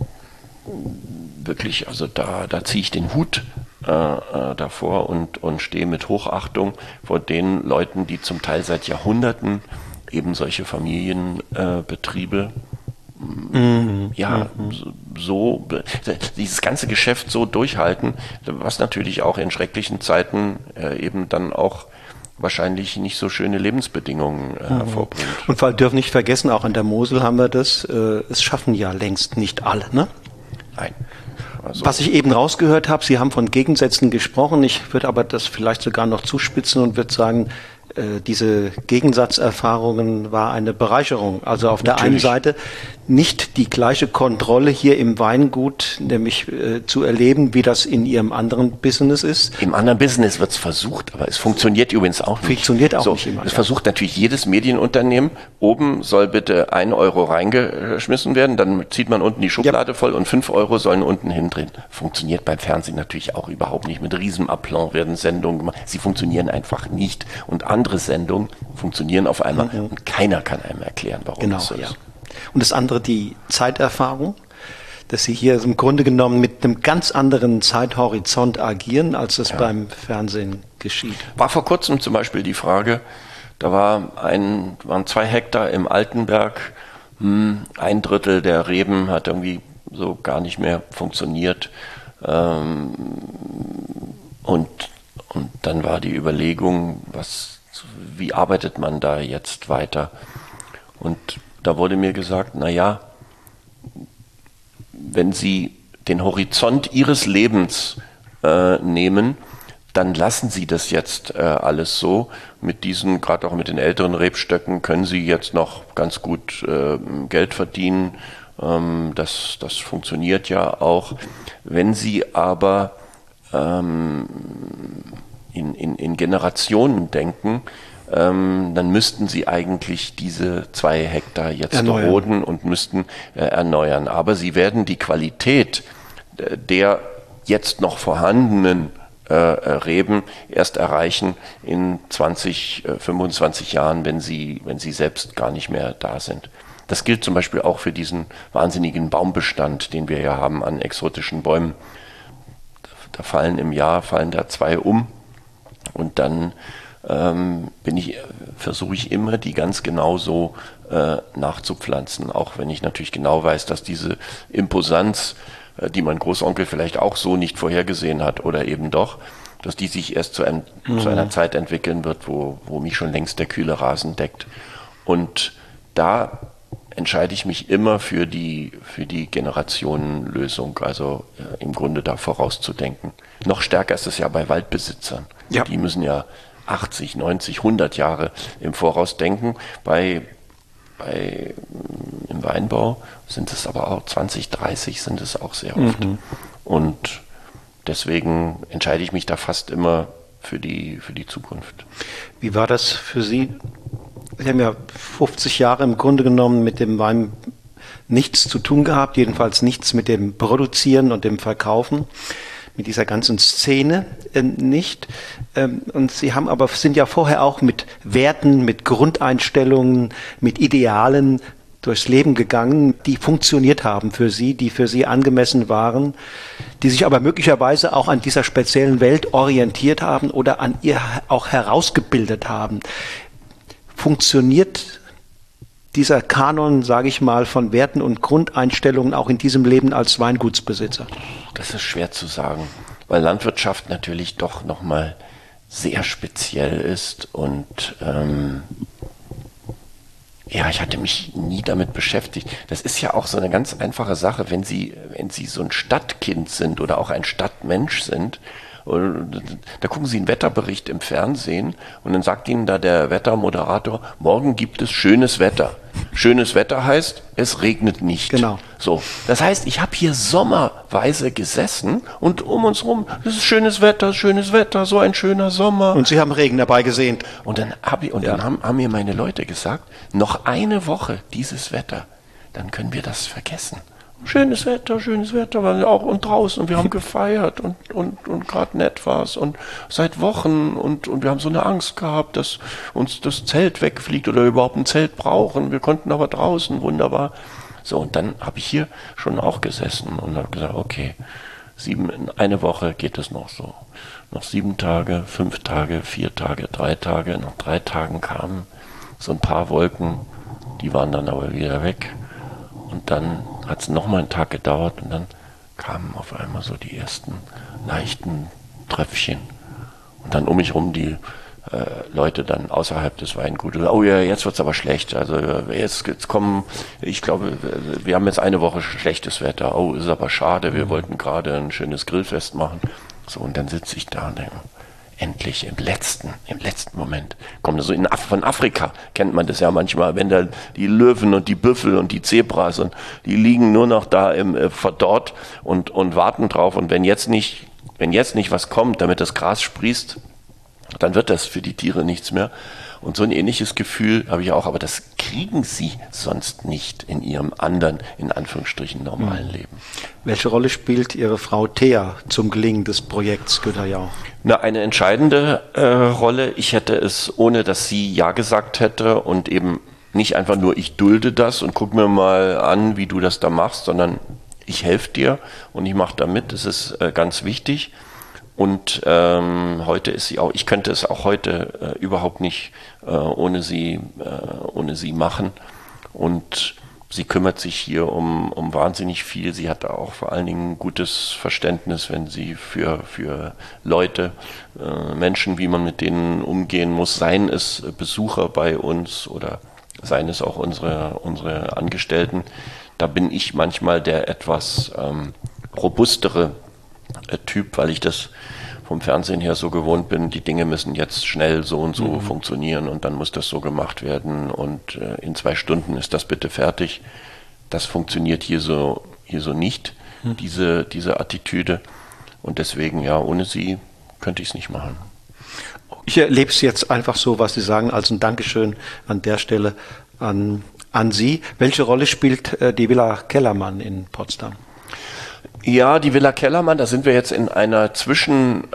wirklich, also da, da ziehe ich den Hut äh, äh, davor und, und stehe mit Hochachtung vor den Leuten, die zum Teil seit Jahrhunderten eben solche Familienbetriebe äh, mhm. ja, mhm. so, dieses ganze Geschäft so durchhalten, was natürlich auch in schrecklichen Zeiten äh, eben dann auch wahrscheinlich nicht so schöne Lebensbedingungen äh, hervorbringt. Und wir dürfen nicht vergessen, auch an der Mosel haben wir das, äh, es schaffen ja längst nicht alle, ne? Nein. Also was ich eben rausgehört habe, Sie haben von Gegensätzen gesprochen, ich würde aber das vielleicht sogar noch zuspitzen und würde sagen, äh, diese Gegensatzerfahrungen war eine Bereicherung. Also auf der einen Seite nicht die gleiche Kontrolle hier im Weingut, nämlich äh, zu erleben, wie das in Ihrem anderen Business ist. Im anderen Business wird es versucht, aber es funktioniert übrigens auch nicht. Funktioniert auch so, nicht immer. Es ja. versucht natürlich jedes Medienunternehmen, oben soll bitte ein Euro reingeschmissen werden, dann zieht man unten die Schublade ja. voll und fünf Euro sollen unten hindrehen. Funktioniert beim Fernsehen natürlich auch überhaupt nicht. Mit Riesenapplaus werden Sendungen gemacht. Sie funktionieren einfach nicht. Und andere Sendungen funktionieren auf einmal mhm. und keiner kann einem erklären, warum genau, das so ja. ist. Und das andere, die Zeiterfahrung, dass Sie hier im Grunde genommen mit einem ganz anderen Zeithorizont agieren, als es ja. beim Fernsehen geschieht. War vor kurzem zum Beispiel die Frage, da war ein, waren zwei Hektar im Altenberg, hm, ein Drittel der Reben hat irgendwie so gar nicht mehr funktioniert. Ähm, und, und dann war die Überlegung, was, wie arbeitet man da jetzt weiter? Und da wurde mir gesagt, na ja, wenn Sie den Horizont Ihres Lebens äh, nehmen, dann lassen Sie das jetzt äh, alles so. Mit diesen, gerade auch mit den älteren Rebstöcken, können Sie jetzt noch ganz gut äh, Geld verdienen. Ähm, das, das funktioniert ja auch. Wenn Sie aber ähm, in, in, in Generationen denken, Ähm, dann müssten sie eigentlich diese zwei Hektar jetzt erneuern. roden und müssten äh, erneuern. Aber sie werden die Qualität äh, der jetzt noch vorhandenen äh, Reben erst erreichen in zwanzig, äh, fünfundzwanzig Jahren, wenn sie, wenn sie selbst gar nicht mehr da sind. Das gilt zum Beispiel auch für diesen wahnsinnigen Baumbestand, den wir ja haben an exotischen Bäumen. Da fallen im Jahr, fallen da zwei um und dann Ähm, bin ich, versuche ich immer, die ganz genau so äh, nachzupflanzen, auch wenn ich natürlich genau weiß, dass diese Imposanz, äh, die mein Großonkel vielleicht auch so nicht vorhergesehen hat oder eben doch, dass die sich erst zu, ein, mhm. zu einer Zeit entwickeln wird, wo, wo mich schon längst der kühle Rasen deckt. Und da entscheide ich mich immer für die, für die Generationenlösung, also äh, im Grunde da vorauszudenken. Noch stärker ist es ja bei Waldbesitzern. Ja. Die müssen ja achtzig, neunzig, hundert Jahre im Voraus denken. Bei, bei, im Weinbau sind es aber auch zwanzig, dreißig sind es auch sehr oft. Mhm. Und deswegen entscheide ich mich da fast immer für die, für die Zukunft. Wie war das für Sie? Sie haben ja fünfzig Jahre im Grunde genommen mit dem Wein nichts zu tun gehabt, jedenfalls nichts mit dem Produzieren und dem Verkaufen, mit dieser ganzen Szene äh, nicht. Ähm, und Sie haben aber, sind ja vorher auch mit Werten, mit Grundeinstellungen, mit Idealen durchs Leben gegangen, die funktioniert haben für Sie, die für Sie angemessen waren, die sich aber möglicherweise auch an dieser speziellen Welt orientiert haben oder an ihr auch herausgebildet haben. Funktioniert dieser Kanon, sage ich mal, von Werten und Grundeinstellungen auch in diesem Leben als Weingutsbesitzer? Das ist schwer zu sagen, weil Landwirtschaft natürlich doch nochmal sehr speziell ist und ähm, ja, ich hatte mich nie damit beschäftigt. Das ist ja auch so eine ganz einfache Sache, wenn Sie, wenn Sie so ein Stadtkind sind oder auch ein Stadtmensch sind. Da gucken Sie einen Wetterbericht im Fernsehen und dann sagt Ihnen da der Wettermoderator, morgen gibt es schönes Wetter. schönes Wetter heißt, es regnet nicht. Genau. So, das heißt, ich habe hier sommerweise gesessen und um uns rum, es ist schönes Wetter, schönes Wetter, so ein schöner Sommer. Und Sie haben Regen dabei gesehen. Und dann, hab ich, und Ja. dann haben, haben mir meine Leute gesagt, noch eine Woche dieses Wetter, dann können wir das vergessen. Schönes Wetter, schönes Wetter, waren wir auch und draußen und wir haben gefeiert und, und, und gerade nett war es und seit Wochen und, und wir haben so eine Angst gehabt, dass uns das Zelt wegfliegt oder wir überhaupt ein Zelt brauchen. Wir konnten aber draußen, wunderbar. So, und dann habe ich hier schon auch gesessen und habe gesagt, okay, sieben, in eine Woche geht es noch so. Noch sieben Tage, fünf Tage, vier Tage, drei Tage. Nach drei Tagen kamen so ein paar Wolken, die waren dann aber wieder weg. Und dann hat es nochmal einen Tag gedauert und dann kamen auf einmal so die ersten leichten Tröpfchen. Und dann um mich rum die äh, Leute dann außerhalb des Weingutes. Oh ja, jetzt wird es aber schlecht. Also jetzt, jetzt kommen, ich glaube, wir haben jetzt eine Woche schlechtes Wetter. Oh, ist aber schade, wir wollten gerade ein schönes Grillfest machen. So, und dann sitze ich da und denke, endlich im letzten, im letzten Moment. Kommt so in Af- von Afrika kennt man das ja manchmal, wenn da die Löwen und die Büffel und die Zebras und die liegen nur noch da im äh, verdorrt und und warten drauf. Und wenn jetzt nicht, wenn jetzt nicht was kommt, damit das Gras sprießt, dann wird das für die Tiere nichts mehr. Und so ein ähnliches Gefühl habe ich auch, aber das kriegen sie sonst nicht in ihrem anderen, in Anführungsstrichen, normalen Leben. Welche Rolle spielt Ihre Frau Thea zum Gelingen des Projekts Güterjauch? Na, eine entscheidende äh, Rolle. Ich hätte es, ohne dass sie Ja gesagt hätte und eben nicht einfach nur, ich dulde das und guck mir mal an, wie du das da machst, sondern ich helfe dir und ich mache da mit. Das ist äh, ganz wichtig. Und ähm, heute ist sie auch, ich könnte es auch heute äh, überhaupt nicht äh, ohne sie, äh, ohne sie machen. Und sie kümmert sich hier um, um wahnsinnig viel. Sie hat auch vor allen Dingen ein gutes Verständnis, wenn sie für, für Leute, äh, Menschen, wie man mit denen umgehen muss, seien es Besucher bei uns oder seien es auch unsere, unsere Angestellten. Da bin ich manchmal der etwas ähm, robustere Typ, weil ich das vom Fernsehen her so gewohnt bin, die Dinge müssen jetzt schnell so und so mhm. funktionieren und dann muss das so gemacht werden und äh, in zwei Stunden ist das bitte fertig. Das funktioniert hier so, hier so nicht, mhm. diese, diese Attitüde. Und deswegen, ja, ohne sie könnte ich es nicht machen. Ich erlebe es jetzt einfach so, was Sie sagen, als ein Dankeschön an der Stelle an, an Sie. Welche Rolle spielt äh, die Villa Kellermann in Potsdam? Ja, die Villa Kellermann, da sind wir jetzt in einer Zwischen,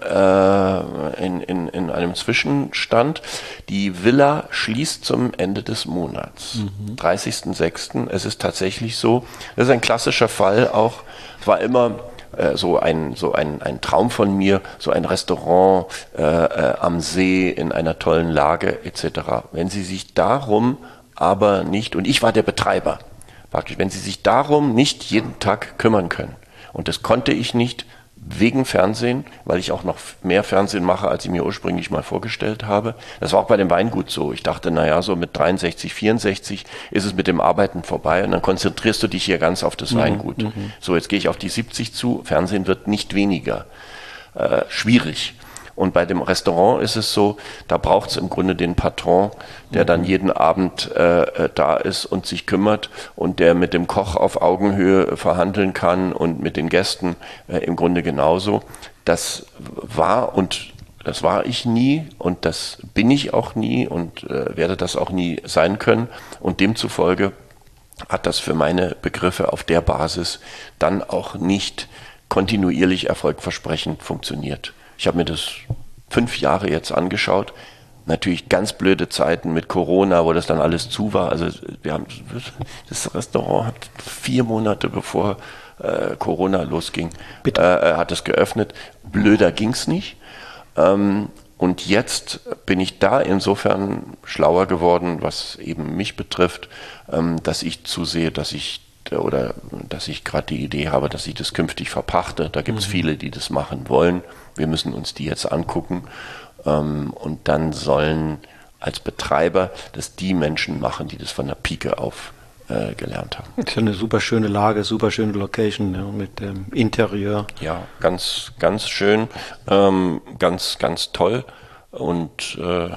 äh, in, in, in einem Zwischenstand. Die Villa schließt zum Ende des Monats, mhm. dreißigsten sechsten Es ist tatsächlich so, das ist ein klassischer Fall auch, es war immer äh, so ein, so ein, ein Traum von mir, so ein Restaurant äh, äh, am See in einer tollen Lage et cetera. Wenn Sie sich darum aber nicht, und ich war der Betreiber, praktisch, wenn Sie sich darum nicht jeden Tag kümmern können, und das konnte ich nicht wegen Fernsehen, weil ich auch noch mehr Fernsehen mache, als ich mir ursprünglich mal vorgestellt habe. Das war auch bei dem Weingut so. Ich dachte, naja, so mit dreiundsechzig, vierundsechzig ist es mit dem Arbeiten vorbei und dann konzentrierst du dich hier ganz auf das mhm, Weingut. Mhm. So, jetzt gehe ich auf die siebzig zu. Fernsehen wird nicht weniger. Äh, schwierig. Und bei dem Restaurant ist es so, da braucht es im Grunde den Patron, der dann jeden Abend äh, da ist und sich kümmert und der mit dem Koch auf Augenhöhe verhandeln kann und mit den Gästen äh, im Grunde genauso. Das war und das war ich nie und das bin ich auch nie und äh, werde das auch nie sein können. Und demzufolge hat das für meine Begriffe auf der Basis dann auch nicht kontinuierlich erfolgversprechend funktioniert. Ich habe mir das fünf Jahre jetzt angeschaut. Natürlich ganz blöde Zeiten mit Corona, wo das dann alles zu war. Also wir haben das Restaurant hat vier Monate bevor äh, Corona losging, äh, hat es geöffnet. Blöder ging's nicht. Ähm, und jetzt bin ich da insofern schlauer geworden, was eben mich betrifft, ähm, dass ich zusehe, dass ich oder dass ich gerade die Idee habe, dass ich das künftig verpachte. Da gibt es mhm. viele, die das machen wollen. Wir müssen uns die jetzt angucken ähm, und dann sollen als Betreiber das die Menschen machen, die das von der Pike auf äh, gelernt haben. Das ist ja eine super schöne Lage, super schöne Location, ja, mit dem Interieur. Ja, ganz, ganz schön, ähm, ganz, ganz toll und äh,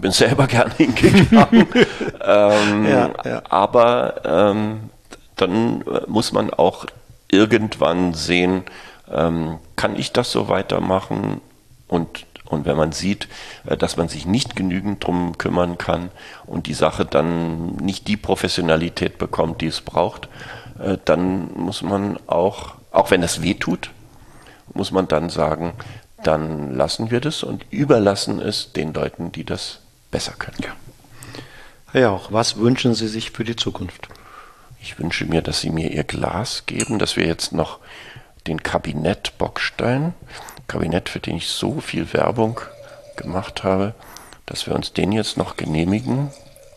bin selber gern hingegangen. ähm, ja, ja. Aber ähm, dann muss man auch irgendwann sehen, ähm, kann ich das so weitermachen? Und, und wenn man sieht, äh, dass man sich nicht genügend drum kümmern kann und die Sache dann nicht die Professionalität bekommt, die es braucht, äh, dann muss man auch, auch wenn es weh tut, muss man dann sagen, dann lassen wir das und überlassen es den Leuten, die das besser können. Ja. Herr Jauch, was wünschen Sie sich für die Zukunft? Ich wünsche mir, dass Sie mir Ihr Glas geben, dass wir jetzt noch den Kabinett Bockstein, Kabinett, für den ich so viel Werbung gemacht habe, dass wir uns den jetzt noch genehmigen.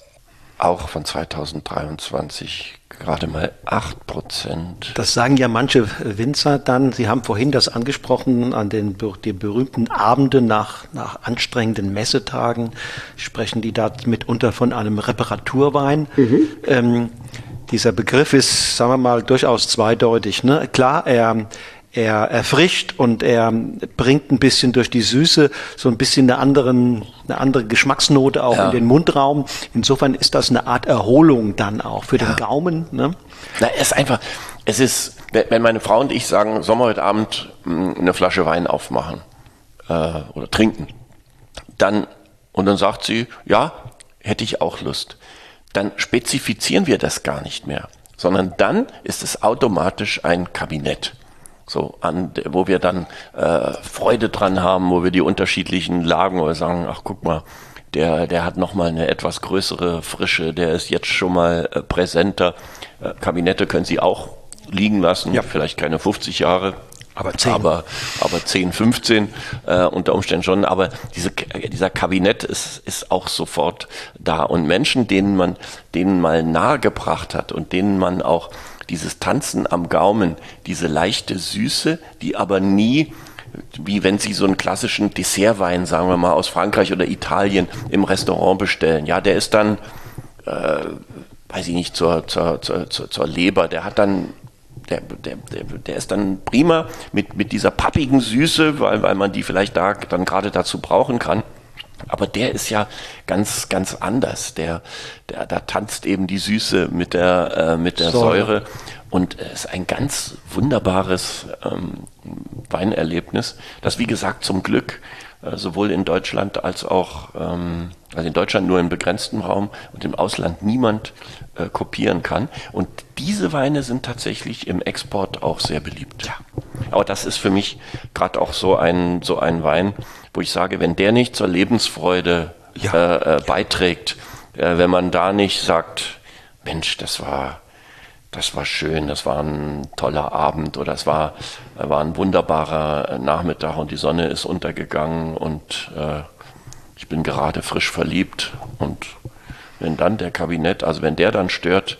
Auch von zweitausenddreiundzwanzig gerade mal acht Prozent. Das sagen ja manche Winzer dann. Sie haben vorhin das angesprochen, an den, den berühmten Abenden nach, nach anstrengenden Messetagen sprechen die da mitunter von einem Reparaturwein. Mhm. Ähm, dieser Begriff ist, sagen wir mal, durchaus zweideutig. Ne? Klar, er Er erfrischt und er bringt ein bisschen durch die Süße so ein bisschen eine, anderen, eine andere Geschmacksnote auch ja. in den Mundraum. Insofern ist das eine Art Erholung dann auch für ja. den Gaumen. Ne? Na, es ist einfach, es ist, wenn meine Frau und ich sagen, sollen wir heute Abend eine Flasche Wein aufmachen äh, oder trinken, dann, und dann sagt sie, ja, hätte ich auch Lust. Dann spezifizieren wir das gar nicht mehr, sondern dann ist es automatisch ein Kabinett. So, an, wo wir dann äh, Freude dran haben, wo wir die unterschiedlichen Lagen, wo wir sagen, ach guck mal, der, der hat nochmal eine etwas größere Frische, der ist jetzt schon mal äh, präsenter. Äh, Kabinette können Sie auch liegen lassen, ja. vielleicht keine fünfzig Jahre, aber zehn, aber, aber zehn, fünfzehn äh, unter Umständen schon. Aber diese, dieser Kabinett ist, ist auch sofort da. Und Menschen, denen man, denen mal nahegebracht hat und denen man auch dieses Tanzen am Gaumen, diese leichte Süße, die aber nie, wie wenn Sie so einen klassischen Dessertwein, sagen wir mal, aus Frankreich oder Italien im Restaurant bestellen. Ja, der ist dann, äh, weiß ich nicht, zur, zur, zur, zur Leber, der hat dann, der, der, der, der ist dann prima mit, mit dieser pappigen Süße, weil, weil man die vielleicht da dann gerade dazu brauchen kann. Aber der ist ja ganz, ganz anders. Der, der, da tanzt eben die Süße mit der, äh, mit der Säure. Säure. Und es ist ein ganz wunderbares ähm, Weinerlebnis, das wie gesagt zum Glück äh, sowohl in Deutschland als auch, ähm, also in Deutschland nur im begrenzten Raum und im Ausland niemand äh, kopieren kann. Und diese Weine sind tatsächlich im Export auch sehr beliebt. Ja. Aber das ist für mich gerade auch so ein, so ein Wein, wo ich sage, wenn der nicht zur Lebensfreude ja. äh, äh, beiträgt, äh, wenn man da nicht sagt, Mensch, das war, das war schön, das war ein toller Abend oder es war, war ein wunderbarer Nachmittag und die Sonne ist untergegangen und äh, ich bin gerade frisch verliebt und wenn dann der Kabinett, also wenn der dann stört,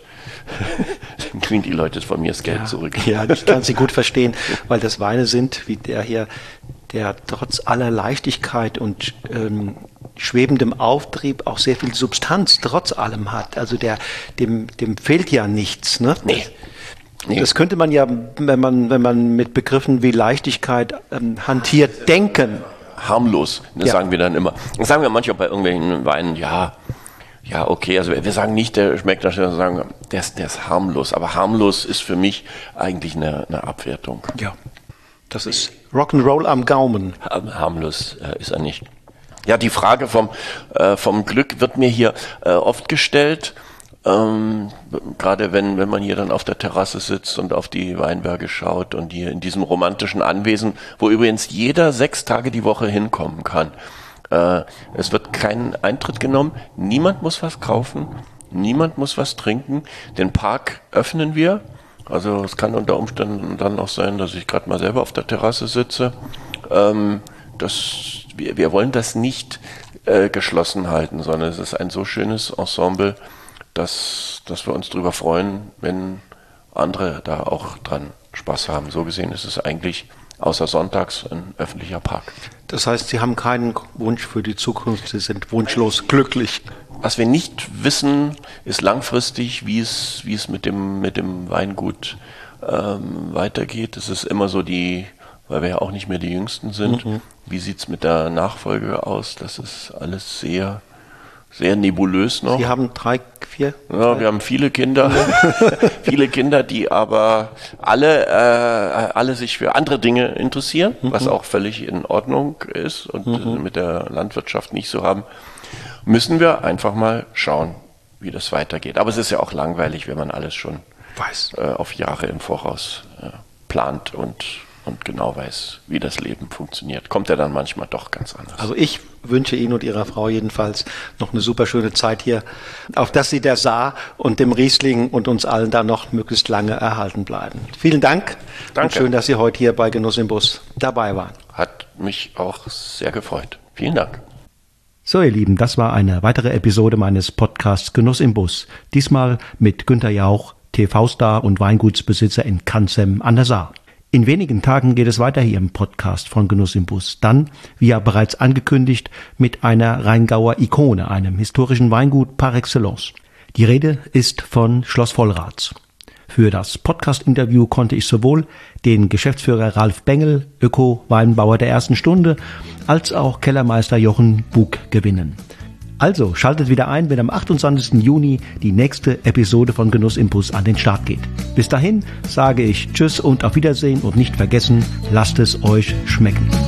dann kriegen die Leute von mir das Geld ja, zurück. Ja, ich kann sie gut verstehen, weil das Weine sind, wie der hier, der trotz aller Leichtigkeit und ähm, schwebendem Auftrieb auch sehr viel Substanz trotz allem hat. Also der, dem, dem fehlt ja nichts. Ne? Nee. Nee. Das könnte man ja, wenn man, wenn man mit Begriffen wie Leichtigkeit ähm, hantiert, denken. Harmlos, das ja. sagen wir dann immer. Das sagen wir manchmal bei irgendwelchen Weinen, ja, ja, okay, also wir sagen nicht, der schmeckt, wir sagen, der ist, der ist harmlos. Aber harmlos ist für mich eigentlich eine, eine Abwertung. Ja, das ist Rock'n'Roll am Gaumen. Harmlos äh, ist er nicht. Ja, die Frage vom, äh, vom Glück wird mir hier äh, oft gestellt. Ähm, gerade wenn, wenn man hier dann auf der Terrasse sitzt und auf die Weinberge schaut und hier in diesem romantischen Anwesen, wo übrigens jeder sechs Tage die Woche hinkommen kann. Äh, es wird kein Eintritt genommen, niemand muss was kaufen, niemand muss was trinken. Den Park öffnen wir. Also es kann unter Umständen dann auch sein, dass ich gerade mal selber auf der Terrasse sitze. Ähm, das, wir, wir wollen das nicht äh, geschlossen halten, sondern es ist ein so schönes Ensemble, dass, dass wir uns darüber freuen, wenn andere da auch dran Spaß haben. So gesehen ist es eigentlich außer sonntags ein öffentlicher Park. Das heißt, Sie haben keinen Wunsch für die Zukunft, Sie sind wunschlos glücklich. Was wir nicht wissen, ist langfristig, wie es, wie es mit dem, mit dem Weingut ähm, weitergeht. Es ist immer so die, weil wir ja auch nicht mehr die Jüngsten sind, mhm. wie sieht es mit der Nachfolge aus? Das ist alles sehr sehr nebulös noch. Sie haben drei, vier? Ja, drei. Wir haben viele Kinder, viele Kinder, die aber alle, äh, alle sich für andere Dinge interessieren, mhm. was auch völlig in Ordnung ist und mhm. mit der Landwirtschaft nicht so haben. Müssen wir einfach mal schauen, wie das weitergeht. Aber es ist ja auch langweilig, wenn man alles schon weiß. Äh, auf Jahre im Voraus äh, plant und und genau weiß, wie das Leben funktioniert. Kommt ja dann manchmal doch ganz anders. Also ich wünsche Ihnen und Ihrer Frau jedenfalls noch eine super schöne Zeit hier, auf dass Sie der Saar und dem Riesling und uns allen da noch möglichst lange erhalten bleiben. Vielen Dank. Danke. Und schön, dass Sie heute hier bei Genuss im Bus dabei waren. Hat mich auch sehr gefreut. Vielen Dank. So, ihr Lieben, das war eine weitere Episode meines Podcasts Genuss im Bus. Diesmal mit Günter Jauch, T V-Star und Weingutsbesitzer in Canzem an der Saar. In wenigen Tagen geht es weiter hier im Podcast von Genuss im Bus. Dann, wie ja bereits angekündigt, mit einer Rheingauer Ikone, einem historischen Weingut par excellence. Die Rede ist von Schloss Vollraths. Für das Podcast-Interview konnte ich sowohl den Geschäftsführer Ralf Bengel, Öko-Weinbauer der ersten Stunde, als auch Kellermeister Jochen Bug gewinnen. Also schaltet wieder ein, wenn am achtundzwanzigsten Juni die nächste Episode von Genuss im Bus an den Start geht. Bis dahin sage ich Tschüss und auf Wiedersehen und nicht vergessen, lasst es euch schmecken.